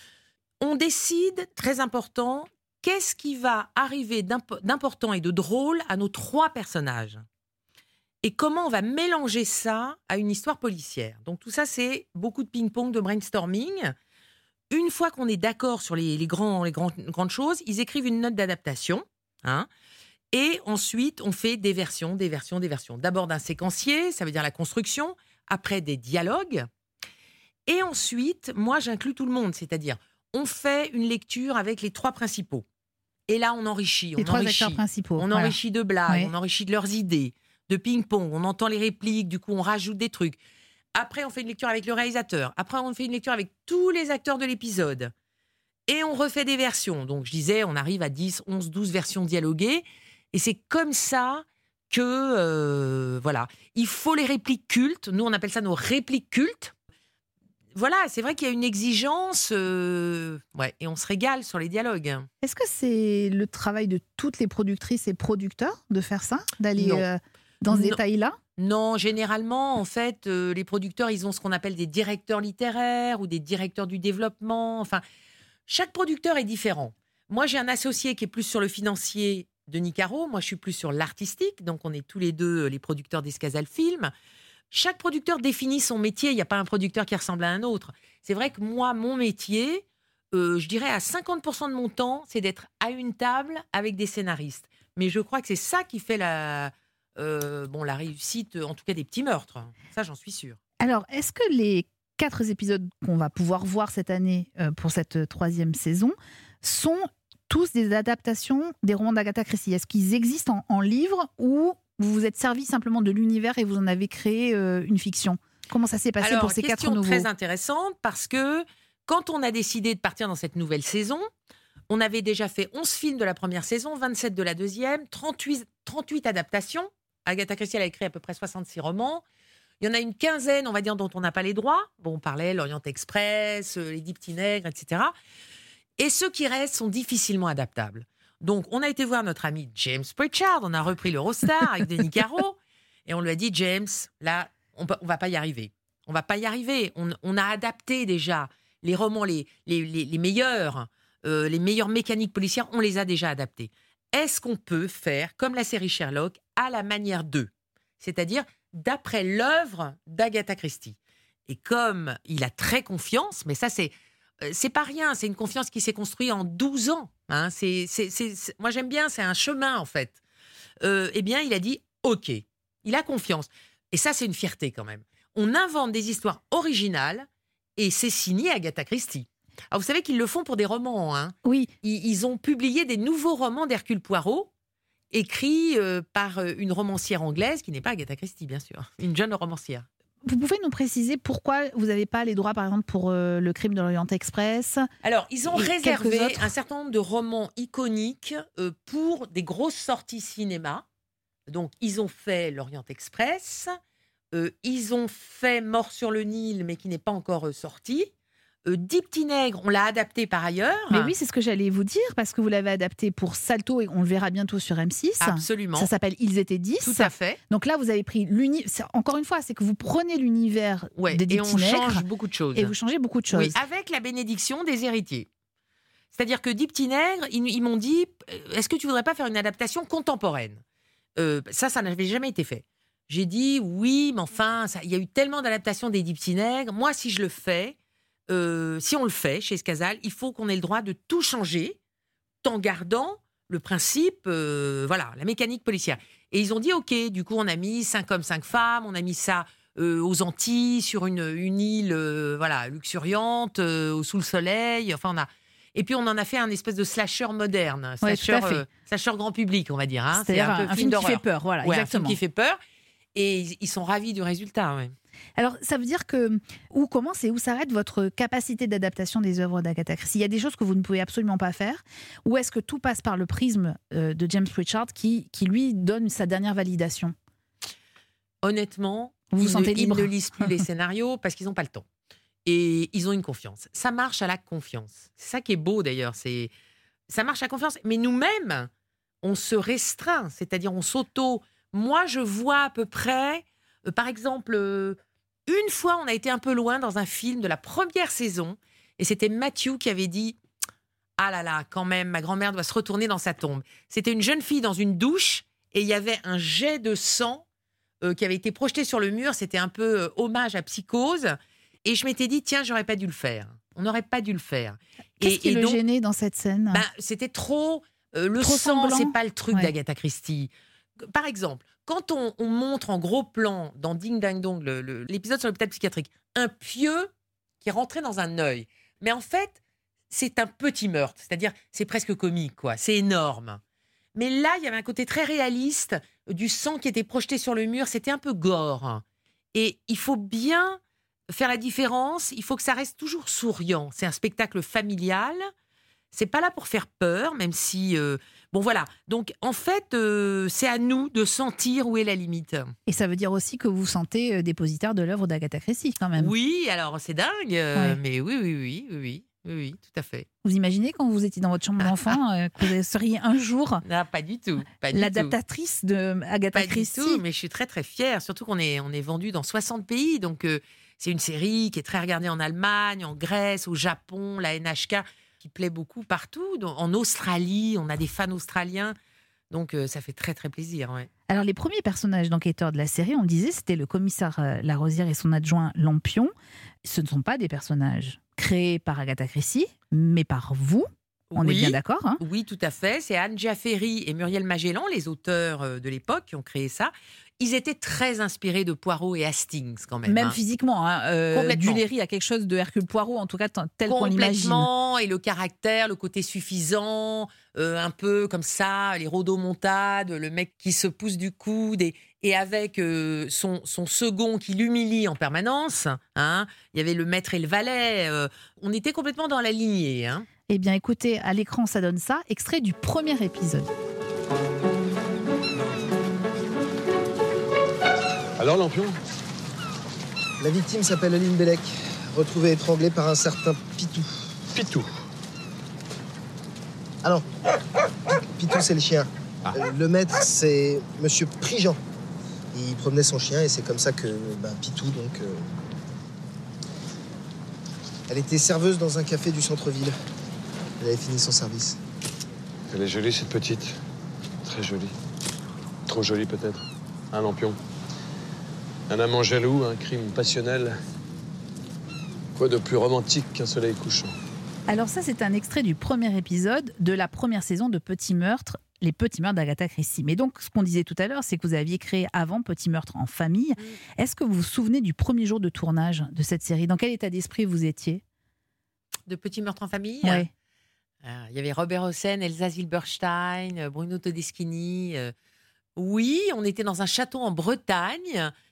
On décide, très important, qu'est-ce qui va arriver d'imp- d'important et de drôle à nos trois personnages. Et comment on va mélanger ça à une histoire policière. Donc tout ça, c'est beaucoup de ping-pong, de brainstorming. Une fois qu'on est d'accord sur les, les, grands, les grands, grandes choses, ils écrivent une note d'adaptation. Hein, et ensuite, on fait des versions, des versions, des versions. D'abord d'un séquencier, ça veut dire la construction. Après, des dialogues. Et ensuite, moi, j'inclus tout le monde. C'est-à-dire, on fait une lecture avec les trois principaux. Et là, on enrichit. Les on trois enrichit. acteurs principaux. On voilà. enrichit de blagues, Oui. on enrichit de leurs idées, de ping-pong. On entend les répliques, du coup, on rajoute des trucs. Après, on fait une lecture avec le réalisateur. Après, on fait une lecture avec tous les acteurs de l'épisode. Et on refait des versions. Donc, je disais, on arrive à dix, onze, douze versions dialoguées. Et c'est comme ça que, euh, voilà, il faut les répliques cultes. Nous, on appelle ça nos répliques cultes. Voilà, c'est vrai qu'il y a une exigence. Euh, ouais, et on se régale sur les dialogues. Est-ce que c'est le travail de toutes les productrices et producteurs de faire ça? D'aller euh, dans ce Non. détail-là? Non, généralement, en fait, euh, les producteurs, ils ont ce qu'on appelle des directeurs littéraires ou des directeurs du développement. Enfin, chaque producteur est différent. Moi, j'ai un associé qui est plus sur le financier, Denis Caro. Moi, je suis plus sur l'artistique. Donc, on est tous les deux les producteurs d'Escazal Film. Chaque producteur définit son métier. Il n'y a pas un producteur qui ressemble à un autre. C'est vrai que moi, mon métier, euh, je dirais à cinquante pour cent de mon temps, c'est d'être à une table avec des scénaristes. Mais je crois que c'est ça qui fait la... Euh, bon, la réussite, en tout cas des petits meurtres. Ça, j'en suis sûre. Alors, est-ce que les quatre épisodes qu'on va pouvoir voir cette année euh, pour cette troisième saison sont tous des adaptations des romans d'Agatha Christie? Est-ce qu'ils existent en, en livre ou vous vous êtes servi simplement de l'univers et vous en avez créé euh, une fiction? Comment ça s'est passé Alors, pour ces quatre question nouveaux? très intéressante parce que quand on a décidé de partir dans cette nouvelle saison, on avait déjà fait onze films de la première saison, vingt-sept de la deuxième, trente-huit, trente-huit adaptations. Agatha Christie, elle a écrit à peu près soixante-six romans. Il y en a une quinzaine, on va dire, dont on n'a pas les droits. Bon, on parlait l'Orient Express, Les Dix Petits Nègres, et cetera. Et ceux qui restent sont difficilement adaptables. Donc, on a été voir notre ami James Pritchard. On a repris l'Eurostar avec Denis Caro. Et on lui a dit, James, là, on ne va pas y arriver. On ne va pas y arriver. On, on a adapté déjà les romans les, les, les, les meilleurs, euh, les meilleures mécaniques policières, on les a déjà adaptés. Est-ce qu'on peut faire, comme la série Sherlock, à la manière d'eux, c'est-à-dire d'après l'œuvre d'Agatha Christie? Et comme il a très confiance, mais ça c'est euh, c'est pas rien, c'est une confiance qui s'est construite en douze ans. Hein, c'est, c'est, c'est, c'est, moi j'aime bien, c'est un chemin en fait. Euh, eh bien, il a dit OK, il a confiance. Et ça, c'est une fierté quand même. On invente des histoires originales et c'est signé Agatha Christie. Alors, vous savez qu'ils le font pour des romans. Hein. Oui. Ils, ils ont publié des nouveaux romans d'Hercule Poirot, écrits euh, par une romancière anglaise, qui n'est pas Agatha Christie, bien sûr, une jeune romancière. Vous pouvez nous préciser pourquoi vous n'avez pas les droits, par exemple, pour euh, le crime de l'Orient Express? Alors, ils ont et réservé quelques autres un certain nombre de romans iconiques euh, pour des grosses sorties cinéma. Donc, ils ont fait l'Orient Express, euh, ils ont fait Mort sur le Nil, mais qui n'est pas encore euh, sorti. Euh, Dix petits nègres, on l'a adapté par ailleurs. Mais oui, c'est ce que j'allais vous dire, parce que vous l'avez adapté pour Salto et on le verra bientôt sur M six. Absolument. Ça s'appelle Ils étaient dix. Tout à fait. Donc là, vous avez pris l'univers. Encore une fois, c'est que vous prenez l'univers Ouais, des Dix et on petits nègres change beaucoup de choses. et vous changez beaucoup de choses. Oui, avec la bénédiction des héritiers. C'est-à-dire que Dix petits nègres, ils, ils m'ont dit, est-ce que tu voudrais pas faire une adaptation contemporaine? euh, Ça, ça n'avait jamais été fait. J'ai dit oui, mais enfin, ça- il y a eu tellement d'adaptations des Dix petits nègres. Moi, si je le fais, euh, si on le fait chez Escazal, il faut qu'on ait le droit de tout changer, tout en gardant le principe, euh, voilà, la mécanique policière. Et ils ont dit ok. Du coup, on a mis cinq hommes, cinq femmes. On a mis ça euh, aux Antilles, sur une, une île, euh, voilà, luxuriante, euh, sous le soleil. Enfin, on a. Et puis, on en a fait un espèce de slasher moderne, Ouais, slasher, tout à fait. euh, slasher grand public, on va dire. Hein. C'est-à-dire un, un film qui d'horreur. fait peur, voilà, Ouais, un exactement. film qui fait peur. Et ils- ils sont ravis du résultat. Ouais. Alors, ça veut dire que où commence et où s'arrête votre capacité d'adaptation des œuvres d'Agatha Christie? Il y a des choses que vous ne pouvez absolument pas faire, ou est-ce que tout passe par le prisme euh, de James Pritchard qui, qui lui donne sa dernière validation? Honnêtement, Vous vous ils, sentez ne, ils libre ne lisent plus les scénarios parce qu'ils n'ont pas le temps. Et ils ont une confiance. Ça marche à la confiance. C'est ça qui est beau d'ailleurs. C'est ça marche à la confiance. Mais nous-mêmes, on se restreint. C'est-à-dire, on s'auto. Moi, je vois à peu près, euh, par exemple, euh, une fois, on a été un peu loin dans un film de la première saison. Et c'était Matthew qui avait dit ah là là, quand même, ma grand-mère doit se retourner dans sa tombe. C'était une jeune fille dans une douche et il y avait un jet de sang euh, qui avait été projeté sur le mur. C'était un peu euh, hommage à Psychose. Et je m'étais dit, tiens, j'aurais pas dû le faire. On n'aurait pas dû le faire. Qu'est-ce Et- qui et le donc, gênait dans cette scène? ben, c'était trop. euh, le Trop sang, sanglant. c'est pas le truc Ouais. d'Agatha Christie. Par exemple, quand on, on montre en gros plan dans Ding Dang Dong, le- le- l'épisode sur l'hôpital psychiatrique, un pieu qui est rentré dans un œil. Mais en fait, c'est un petit meurtre. C'est-à-dire, c'est presque comique, quoi. C'est énorme. Mais là, il y avait un côté très réaliste, euh, du sang qui était projeté sur le mur. C'était un peu gore. Et il faut bien faire la différence. Il faut que ça reste toujours souriant. C'est un spectacle familial. C'est pas là pour faire peur, même si... euh, Bon, voilà. Donc, en fait, euh, c'est à nous de sentir où est la limite. Et ça veut dire aussi que vous vous sentez euh, dépositaire de l'œuvre d'Agatha Christie, quand même. Oui, alors, c'est dingue. euh, Ouais. Mais oui, oui, oui, oui, oui, oui, oui, tout à fait. Vous imaginez quand vous étiez dans votre chambre d'enfant euh, que vous seriez un jour Non, pas du tout. Pas du tout. l'adaptatrice de Agatha Pas Christie? du tout, mais je suis très très fière. Surtout qu'on est, on est vendu dans soixante pays. Donc, euh, c'est une série qui est très regardée en Allemagne, en Grèce, au Japon, la N H K, qui plaît beaucoup partout. Donc, en Australie, on a des fans australiens. Donc, euh, ça fait très très plaisir. Ouais. Alors, les premiers personnages d'enquêteurs de la série, on le disait, c'était le commissaire euh, Larosière et son adjoint Lampion. Ce ne sont pas des personnages créés par Agatha Christie, mais par vous. On Oui. est bien d'accord, hein? Oui, tout à fait. C'est Anne Jaffery et Muriel Magellan, les auteurs euh, de l'époque, qui ont créé ça. Ils étaient très inspirés de Poirot et Hastings, quand même. Même hein. physiquement, hein, euh, Complètement. Duléry a quelque chose de Hercule Poirot, en tout cas t- tel qu'on l'imagine. Complètement, et le caractère, le côté suffisant, euh, un peu comme ça, les rodomontades, le mec qui se pousse du coude, et, et avec euh, son, son second qui l'humilie en permanence. Hein. Il y avait le maître et le valet. euh, on était complètement dans la lignée. Hein. Eh bien, écoutez, à l'écran, ça donne ça. Extrait du premier épisode. Alors, Lampion? La victime s'appelle Aline Bellec, retrouvée étranglée par un certain Pitou. Pitou. Ah non, Pi- Pitou c'est le chien. Euh, Le maître c'est Monsieur Prigent. Il promenait son chien et c'est comme ça que ben, Pitou donc... euh, Elle était serveuse dans un café du centre-ville. Elle avait fini son service. Elle est jolie, cette petite. Très jolie. Trop jolie, peut-être. Un Lampion. Un amant jaloux, un crime passionnel. Quoi de plus romantique qu'un soleil couchant? Alors ça, c'est un extrait du premier épisode de la première saison de Petits Meurtres, les Petits Meurtres d'Agatha Christie. Mais donc, ce qu'on disait tout à l'heure, c'est que vous aviez créé avant Petits Meurtres en famille. Est-ce que vous vous souvenez du premier jour de tournage de cette série? Dans quel état d'esprit vous étiez? De Petits meurtres en famille. Ouais. Euh, Il y avait Robert Hossein, Elsa Zilberstein, euh, Bruno Todeschini. euh. Oui, on était dans un château en Bretagne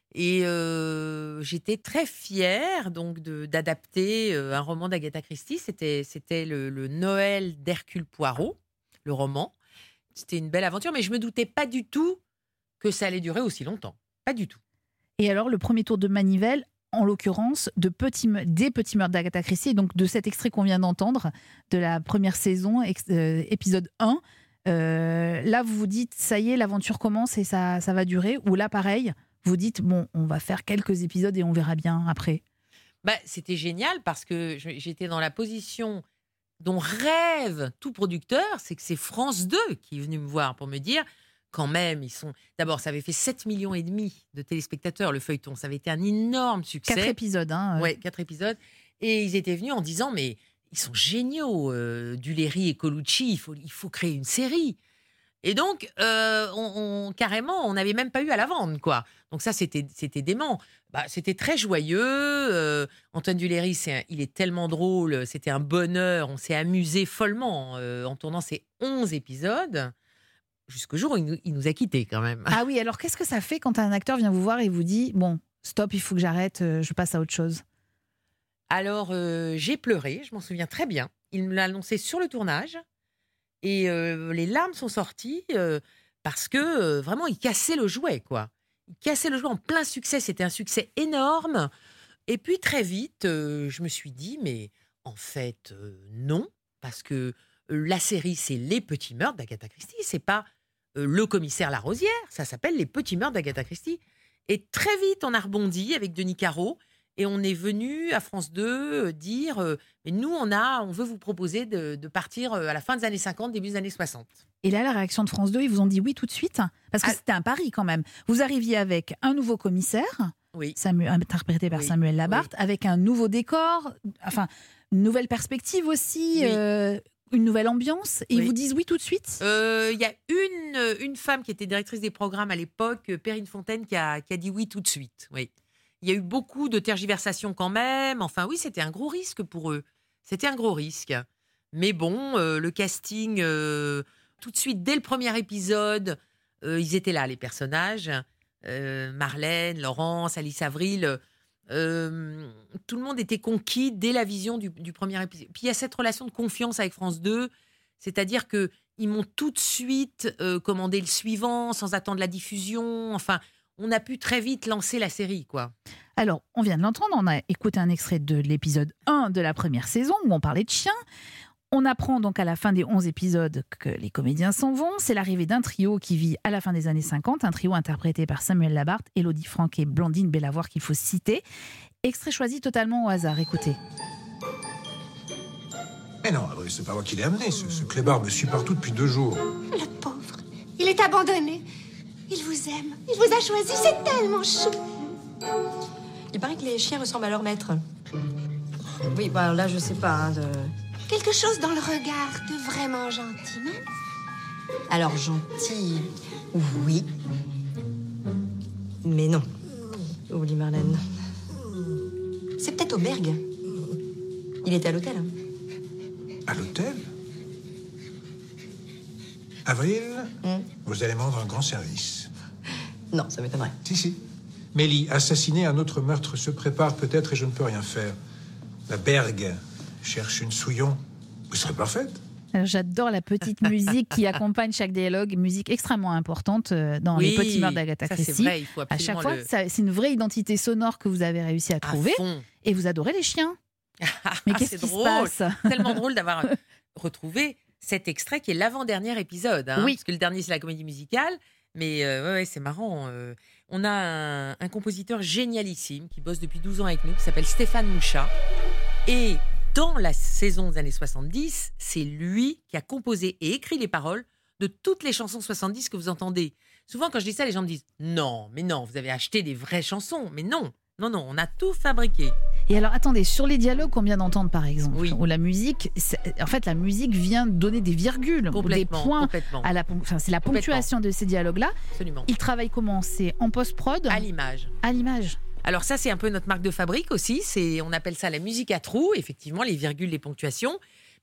Et euh, j'étais très fière donc de, d'adapter euh, un roman d'Agatha Christie. C'était, c'était le, le Noël d'Hercule Poirot, le roman. C'était une belle aventure, mais je me doutais pas du tout que ça allait durer aussi longtemps. Pas du tout. Et alors, le premier tour de manivelle, en l'occurrence, de petits, des petits meurtres d'Agatha Christie, donc de cet extrait qu'on vient d'entendre, de la première saison, ex, euh, épisode un. Euh, là, vous vous dites, ça y est, l'aventure commence et ça, ça va durer. Ou là, pareil, vous dites, bon, on va faire quelques épisodes et on verra bien après. Bah, c'était génial parce que j'étais dans la position dont rêve tout producteur, c'est que c'est France deux qui est venu me voir pour me dire, quand même, ils sont. D'abord, ça avait fait sept millions et demi de téléspectateurs, le feuilleton. Ça avait été un énorme succès. Quatre épisodes, hein. Ouais, quatre épisodes. Et ils étaient venus en disant, mais ils sont géniaux, euh, Duléry et Colucci, il faut, il faut créer une série. Et donc, euh, on, on, carrément, on n'avait même pas eu à la vendre, quoi. Donc ça, c'était, c'était dément. Bah, c'était très joyeux. Euh, Antoine Duléry, c'est un, il est tellement drôle. C'était un bonheur. On s'est amusé follement euh, en tournant ces onze épisodes. Jusqu'au jour où il nous, il nous a quittés, quand même. Ah oui, alors qu'est-ce que ça fait quand un acteur vient vous voir et vous dit « Bon, stop, il faut que j'arrête, je passe à autre chose ». Alors, euh, j'ai pleuré, je m'en souviens très bien. Il me l'a annoncé sur le tournage. Et euh, les larmes sont sorties euh, parce que euh, vraiment, il cassait le jouet, quoi. Il cassait le jouet en plein succès. C'était un succès énorme. Et puis, très vite, euh, je me suis dit, mais en fait, euh, non. Parce que euh, la série, c'est Les Petits Meurtres d'Agatha Christie. C'est pas euh, Le Commissaire Larosière. Ça s'appelle Les Petits Meurtres d'Agatha Christie. Et très vite, on a rebondi avec Denis Caro. Et on est venu à France deux dire euh, mais nous, on, a, on veut vous proposer de, de partir à la fin des années cinquante, début des années soixante. Et là, la réaction de France deux, ils vous ont dit oui tout de suite. Parce que ah. c'était un pari quand même. Vous arriviez avec un nouveau commissaire, oui. Samuel, interprété par oui. Samuel Labarthe, oui. avec un nouveau décor, enfin, une nouvelle perspective aussi, oui. euh, une nouvelle ambiance. Et oui. ils vous disent oui tout de suite. Il euh, y a une, une femme qui était directrice des programmes à l'époque, Perrine Fontaine, qui a, qui a dit oui tout de suite. Oui. Il y a eu beaucoup de tergiversations quand même. Enfin, oui, c'était un gros risque pour eux. C'était un gros risque. Mais bon, euh, le casting, euh, tout de suite, dès le premier épisode, euh, ils étaient là, les personnages. Euh, Marlène, Laurence, Alice Avril. Euh, tout le monde était conquis dès la vision du, du premier épisode. Puis il y a cette relation de confiance avec France deux. C'est-à-dire qu'ils m'ont tout de suite euh, commandé le suivant, sans attendre la diffusion. Enfin... on a pu très vite lancer la série, quoi. Alors, on vient de l'entendre, on a écouté un extrait de l'épisode un de la première saison où on parlait de chiens. On apprend donc à la fin des onze épisodes que les comédiens s'en vont. C'est l'arrivée d'un trio qui vit à la fin des années cinquante, un trio interprété par Samuel Labarthe, Élodie Franck et Blandine Bellavoir qu'il faut citer. Extrait choisi totalement au hasard, écoutez. Mais non, c'est pas moi qui l'ai amené. Ce, ce clébard me suit partout depuis deux jours. Le pauvre, il est abandonné. Il vous aime, il vous a choisi, c'est tellement chou. Il paraît que les chiens ressemblent à leur maître. Oui, bah là, je sais pas. Hein, de... Quelque chose dans le regard de vraiment gentil, non? Alors, gentil, oui. Mais non. Oublie Marlène. C'est peut-être au Berg. Il était à l'hôtel. À l'hôtel? Avril, mmh. vous allez me rendre un grand service. Non, ça m'étonnerait. Si, si. Mélie, assassiner, un autre meurtre se prépare peut-être et je ne peux rien faire. La Bergue cherche une souillon. Vous serez parfaite. Alors, j'adore la petite musique qui accompagne chaque dialogue, musique extrêmement importante dans oui, Les Petits Meurtres d'Agatha Christie. C'est vrai, il faut à chaque fois, le... ça, c'est une vraie identité sonore que vous avez réussi à trouver. À fond. Et vous adorez les chiens. Mais qu'est-ce qui drôle. se passe? Tellement drôle d'avoir retrouvé cet extrait qui est l'avant-dernier épisode. Hein, oui. Parce que le dernier, c'est la comédie musicale. Mais euh, ouais, c'est marrant. Euh, on a un, un compositeur génialissime qui bosse depuis douze ans avec nous, qui s'appelle Stéphane Mouchat. Et dans la saison des années soixante-dix, c'est lui qui a composé et écrit les paroles de toutes les chansons soixante-dix que vous entendez. Souvent, quand je dis ça, les gens me disent « Non, mais non, vous avez acheté des vraies chansons. » Mais non, non, non, on a tout fabriqué. Et alors, attendez, sur les dialogues qu'on vient d'entendre, par exemple, oui. où la musique, en fait, la musique vient donner des virgules, ou des points. À la, enfin, c'est la ponctuation de ces dialogues-là. Absolument. Il travaille comment? C'est en post-prod? À l'image. À l'image. Alors ça, c'est un peu notre marque de fabrique aussi. C'est, on appelle ça la musique à trous, effectivement, les virgules, les ponctuations.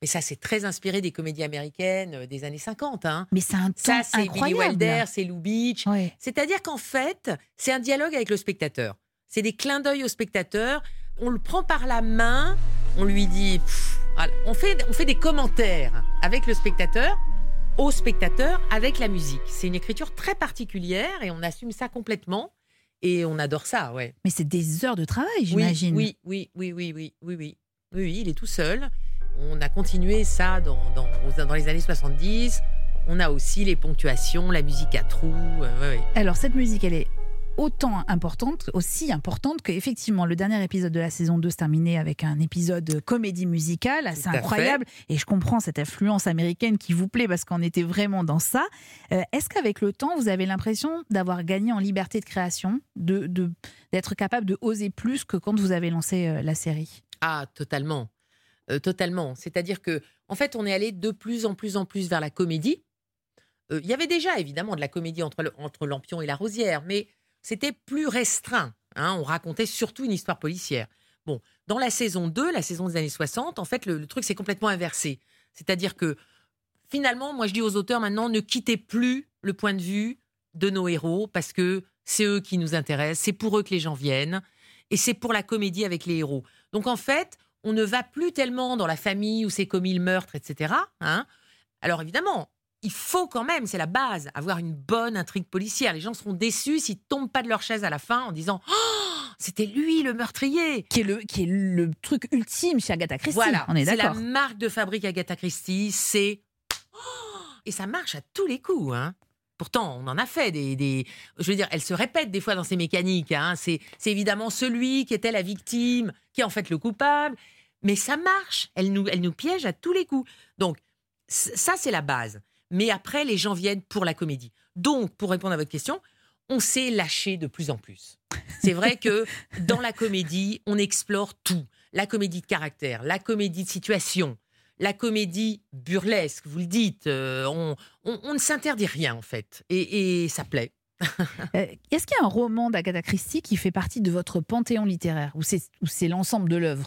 Mais ça, c'est très inspiré des comédies américaines euh, des années cinquante. Hein. Mais c'est un ton Ça, c'est incroyable. Billy Wilder, c'est Lou Beach. Ouais. C'est-à-dire qu'en fait, c'est un dialogue avec le spectateur. C'est des clins d'œil au spectateur. On le prend par la main, on lui dit... Pff, voilà. on, fait, on fait des commentaires avec le spectateur, au spectateur, avec la musique. C'est une écriture très particulière et on assume ça complètement. Et on adore ça, ouais. Mais c'est des heures de travail, j'imagine. Oui, oui, oui, oui, oui, oui, oui, oui, oui, il est tout seul. On a continué ça dans, dans, dans les années soixante-dix. On a aussi les ponctuations, la musique à trous. Euh, ouais, ouais. Alors, cette musique, elle est autant importante, aussi importante qu'effectivement, le dernier épisode de la saison deux se terminait avec un épisode comédie musicale assez incroyable. Et je comprends cette influence américaine qui vous plaît parce qu'on était vraiment dans ça. Euh, est-ce qu'avec le temps, vous avez l'impression d'avoir gagné en liberté de création, de, de, d'être capable de oser plus que quand vous avez lancé euh, la série ? Ah, totalement. Euh, totalement. C'est-à-dire que, en fait, on est allé de plus en plus en plus vers la comédie. Il euh, y avait déjà, évidemment, de la comédie entre, le, entre Lampion et La Rosière, mais c'était plus restreint. Hein, on racontait surtout une histoire policière. Bon, dans la saison deux, la saison des années soixante, en fait, le, le truc s'est complètement inversé. C'est-à-dire que, finalement, moi, je dis aux auteurs maintenant, ne quittez plus le point de vue de nos héros, parce que c'est eux qui nous intéressent, c'est pour eux que les gens viennent, et c'est pour la comédie avec les héros. Donc, en fait, on ne va plus tellement dans la famille où s'est commis le meurtre, et cetera. Hein. Alors, évidemment, il faut quand même, c'est la base, avoir une bonne intrigue policière. Les gens seront déçus s'ils ne tombent pas de leur chaise à la fin en disant oh, « c'était lui le meurtrier !» Qui est le, qui est le truc ultime chez Agatha Christie, voilà, on est c'est d'accord. la marque de fabrique Agatha Christie, c'est oh, et ça marche à tous les coups. Hein. Pourtant, on en a fait des, des... Je veux dire, elle se répète des fois dans ses mécaniques. Hein. C'est, c'est évidemment celui qui était la victime, qui est en fait le coupable. Mais ça marche, elle nous, elle nous piège à tous les coups. Donc, ça, c'est la base. Mais après, les gens viennent pour la comédie. Donc, pour répondre à votre question, on s'est lâché de plus en plus. C'est vrai que dans la comédie, on explore tout. La comédie de caractère, la comédie de situation, la comédie burlesque, vous le dites. Euh, on, on, on ne s'interdit rien, en fait. Et, et ça plaît. euh, est-ce qu'il y a un roman d'Agatha Christie qui fait partie de votre panthéon littéraire, ou c'est, ou c'est l'ensemble de l'œuvre ?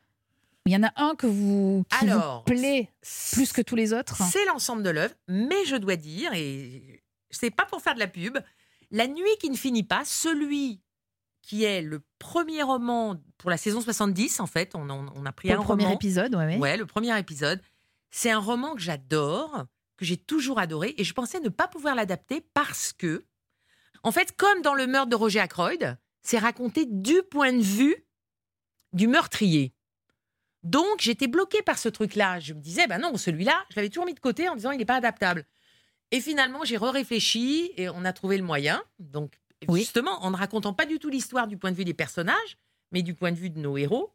Il y en a un que vous, qui Alors, vous plaît plus que tous les autres ? C'est l'ensemble de l'œuvre, mais je dois dire, et c'est pas pour faire de la pub, La nuit qui ne finit pas, celui qui est le premier roman pour la saison soixante-dix, en fait, on, on, on a pris pour un le premier roman. épisode, ouais, ouais. Ouais, le premier épisode. C'est un roman que j'adore, que j'ai toujours adoré, et je pensais ne pas pouvoir l'adapter parce que, en fait, comme dans le meurtre de Roger Ackroyd, c'est raconté du point de vue du meurtrier. Donc, j'étais bloquée par ce truc-là. Je me disais, ben non, celui-là, je l'avais toujours mis de côté en disant, il n'est pas adaptable. Et finalement, j'ai re-réfléchi et on a trouvé le moyen. Donc, oui. Justement, en ne racontant pas du tout l'histoire du point de vue des personnages, mais du point de vue de nos héros.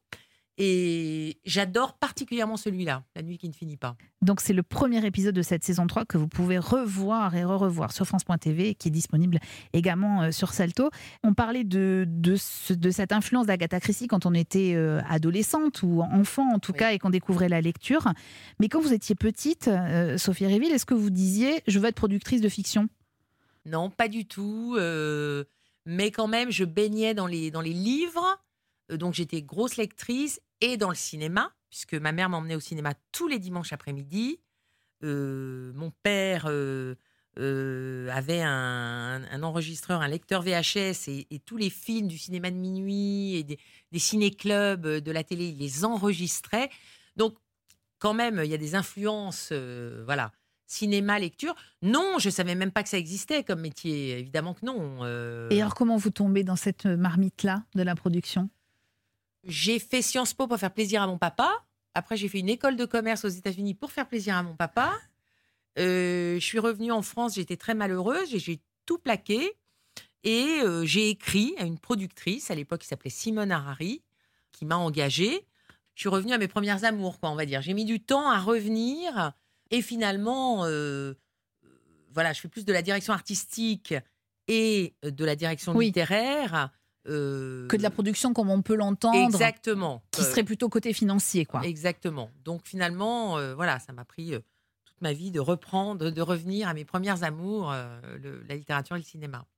Et j'adore particulièrement celui-là, La nuit qui ne finit pas. Donc, c'est le premier épisode de cette saison trois que vous pouvez revoir et re-revoir sur France point T V, qui est disponible également euh, sur Salto. On parlait de, de, ce, de cette influence d'Agatha Christie quand on était euh, adolescente ou enfant, en tout oui. cas, et qu'on découvrait la lecture. Mais quand vous étiez petite, euh, Sophie Réville, est-ce que vous disiez « je veux être productrice de fiction » ? Non, pas du tout. Euh, mais quand même, je baignais dans les, dans les livres. Euh, donc, j'étais grosse lectrice. Et dans le cinéma, puisque ma mère m'emmenait au cinéma tous les dimanches après-midi. Euh, mon père euh, euh, avait un, un enregistreur, un lecteur V H S, et, et tous les films du cinéma de minuit et des, des ciné-clubs de la télé, il les enregistrait. Donc, quand même, il y a des influences, euh, voilà, cinéma, lecture. Non, je ne savais même pas que ça existait comme métier, évidemment que non. Euh... Et alors, comment vous tombez dans cette marmite-là de la production ? J'ai fait Sciences Po pour faire plaisir à mon papa. Après, j'ai fait une école de commerce aux États-Unis pour faire plaisir à mon papa. Euh, je suis revenue en France, j'étais très malheureuse, j'ai, j'ai tout plaqué. Et euh, j'ai écrit à une productrice, à l'époque qui s'appelait Simone Harari, qui m'a engagée. Je suis revenue à mes premières amours, quoi, on va dire. J'ai mis du temps à revenir. Et finalement, euh, voilà, je fais plus de la direction artistique et de la direction oui. littéraire. Euh... Que de la production comme on peut l'entendre. Exactement. Qui serait plutôt côté financier, quoi. Exactement. Donc finalement, euh, voilà, ça m'a pris euh, toute ma vie de reprendre, de revenir à mes premières amours, euh, le, la littérature et le cinéma.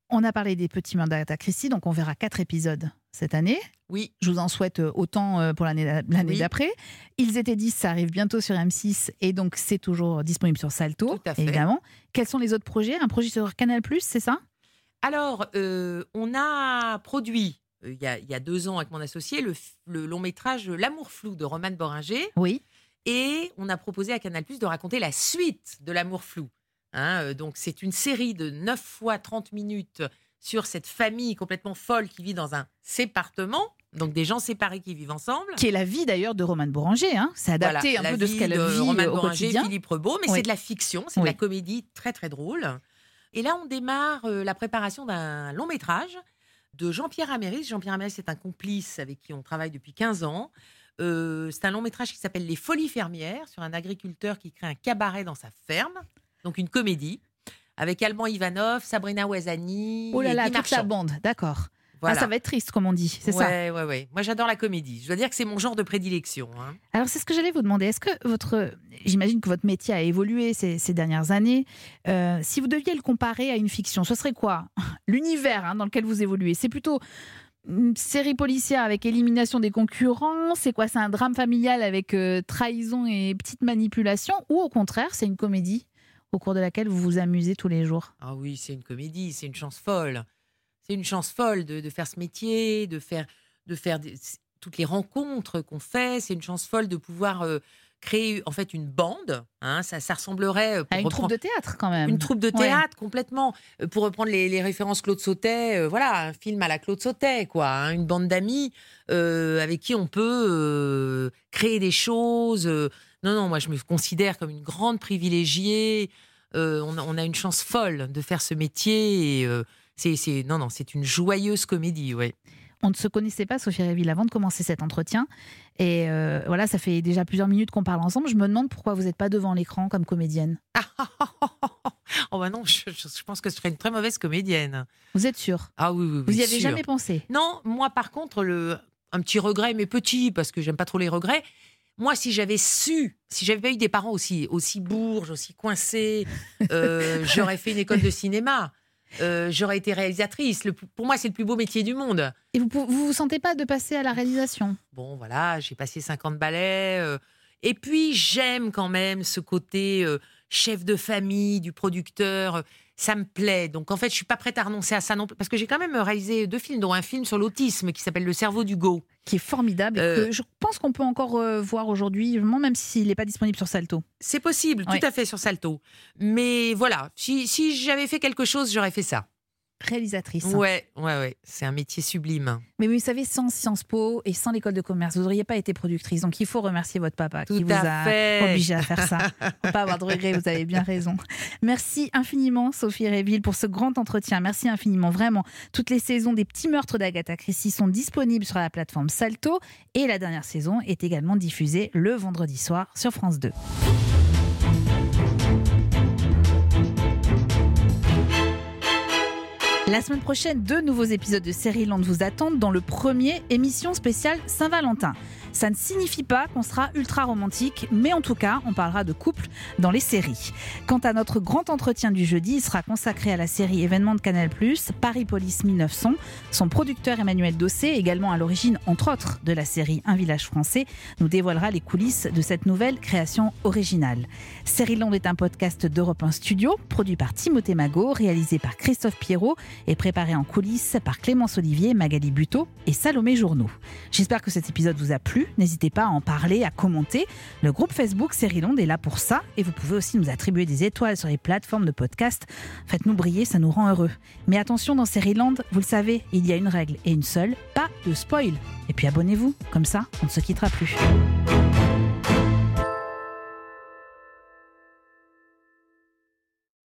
On a parlé des petits mœurs d'Agatha Christie, donc on verra quatre épisodes cette année. Oui. Je vous en souhaite autant pour l'année, l'année oui. d'après. Ils étaient dix, ça arrive bientôt sur M six et donc c'est toujours disponible sur Salto, Tout à fait. évidemment. Quels sont les autres projets ? Un projet sur Canal+, c'est ça ? Alors, euh, on a produit, euh, il, y a, il y a deux ans avec mon associé, le, le long métrage L'amour flou de Romane Boringer. Oui. Et on a proposé à Canal+ de raconter la suite de L'amour flou. Hein, euh, donc, c'est une série de neuf fois trente minutes sur cette famille complètement folle qui vit dans un sépartement. Donc, des gens séparés qui vivent ensemble. Qui est la vie d'ailleurs de Romane Boringer. Hein. C'est adapté Voilà, un peu la de ce qu'elle de vit Romane au Boringer, quotidien. Philippe Rebaud, mais Oui. c'est de la fiction, c'est Oui. de la comédie très très drôle. Et là, on démarre euh, la préparation d'un long métrage de Jean-Pierre Améris. Jean-Pierre Améris, c'est un complice avec qui on travaille depuis quinze ans. Euh, c'est un long métrage qui s'appelle Les Folies fermières, sur un agriculteur qui crée un cabaret dans sa ferme. Donc une comédie, avec Alban Ivanov, Sabrina Ouazani. Oh là et là, Guy toute la Marchand. bande, d'accord. Voilà. Ah, ça va être triste, comme on dit, c'est ça. Ouais, ouais, ouais. Moi, j'adore la comédie. Je dois dire que c'est mon genre de prédilection. Hein. Alors, c'est ce que j'allais vous demander. Est-ce que votre... J'imagine que votre métier a évolué ces, ces dernières années. Euh, si vous deviez le comparer à une fiction, ce serait quoi ? L'univers hein, dans lequel vous évoluez, c'est plutôt une série policière avec élimination des concurrents ? C'est quoi ? C'est un drame familial avec euh, trahison et petites manipulations ? Ou au contraire, c'est une comédie au cours de laquelle vous vous amusez tous les jours ? Ah oui, c'est une comédie, c'est une chance folle. C'est une chance folle de, de faire ce métier, de faire, de faire des, toutes les rencontres qu'on fait. C'est une chance folle de pouvoir euh, créer en fait une bande. Hein, ça, ça ressemblerait pour à une reprendre, troupe de théâtre quand même. Une troupe de Ouais. théâtre complètement. Euh, Pour reprendre les, les références Claude Sautet, euh, voilà, un film à la Claude Sautet, quoi. Hein, une bande d'amis euh, avec qui on peut euh, créer des choses. Euh, non, non, moi je me considère comme une grande privilégiée. Euh, on, a, on a une chance folle de faire ce métier. Et, euh, C'est, c'est, non, non, c'est une joyeuse comédie, ouais. On ne se connaissait pas, Sophie Réville, avant de commencer cet entretien. Et euh, voilà, ça fait déjà plusieurs minutes qu'on parle ensemble. Je me demande pourquoi vous n'êtes pas devant l'écran comme comédienne. Oh bah non, je, je, je pense que je serais une très mauvaise comédienne. Vous êtes sûre ? Ah oui, oui, oui. Vous y avez sûr. jamais pensé ? Non, moi par contre, le, un petit regret, mais petit, parce que j'aime pas trop les regrets. Moi, si j'avais su, si j'avais pas eu des parents aussi, aussi bourges, aussi coincés, euh, j'aurais fait une école de cinéma. Euh, j'aurais été réalisatrice. Le, pour moi, c'est le plus beau métier du monde. Et vous vous, vous sentez pas de passer à la réalisation ? Bon, voilà, j'ai passé cinquante ballets. Euh, et puis, j'aime quand même ce côté euh, chef de famille, du producteur. Euh, ça me plaît. Donc, en fait, je suis pas prête à renoncer à ça non plus. Parce que j'ai quand même réalisé deux films, dont un film sur l'autisme qui s'appelle Le cerveau d'Hugo. Qui est formidable. Euh, Et que je pense qu'on peut encore euh, voir aujourd'hui, même s'il n'est pas disponible sur Salto. C'est possible, Oui. tout à fait, sur Salto. Mais voilà, si, si j'avais fait quelque chose, j'aurais fait ça. Réalisatrice. Ouais, ouais, ouais. C'est un métier sublime. Mais vous savez, sans Sciences Po et sans l'école de commerce, vous n'auriez pas été productrice. Donc il faut remercier votre papa Tout qui vous à a fait. obligé à faire ça. Il ne faut pas avoir de regrets, vous avez bien raison. Merci infiniment, Sophie Réville, pour ce grand entretien. Merci infiniment, vraiment. Toutes les saisons des Petits Meurtres d'Agatha Christie sont disponibles sur la plateforme Salto. Et la dernière saison est également diffusée le vendredi soir sur France deux. La semaine prochaine, deux nouveaux épisodes de Seriland vous attendent, dans le premier, émission spéciale Saint-Valentin. Ça ne signifie pas qu'on sera ultra romantique, mais en tout cas, on parlera de couple dans les séries. Quant à notre grand entretien du jeudi, il sera consacré à la série événement de Canal+, Paris Police mille neuf cents. Son producteur Emmanuel Dossé, également à l'origine, entre autres, de la série Un village français, nous dévoilera les coulisses de cette nouvelle création originale. Seriland est un podcast d'Europe un Studio, produit par Timothée Magot, réalisé par Christophe Pierrot et préparé en coulisses par Clémence Olivier, Magali Buteau et Salomé Journeau. J'espère que cet épisode vous a plu. N'hésitez pas à en parler, à commenter. Le groupe Facebook Seriland est là pour ça et vous pouvez aussi nous attribuer des étoiles sur les plateformes de podcast. Faites-nous briller, ça nous rend heureux. Mais attention, dans Seriland, vous le savez, il y a une règle et une seule, pas de spoil. Et puis abonnez-vous, comme ça, on ne se quittera plus.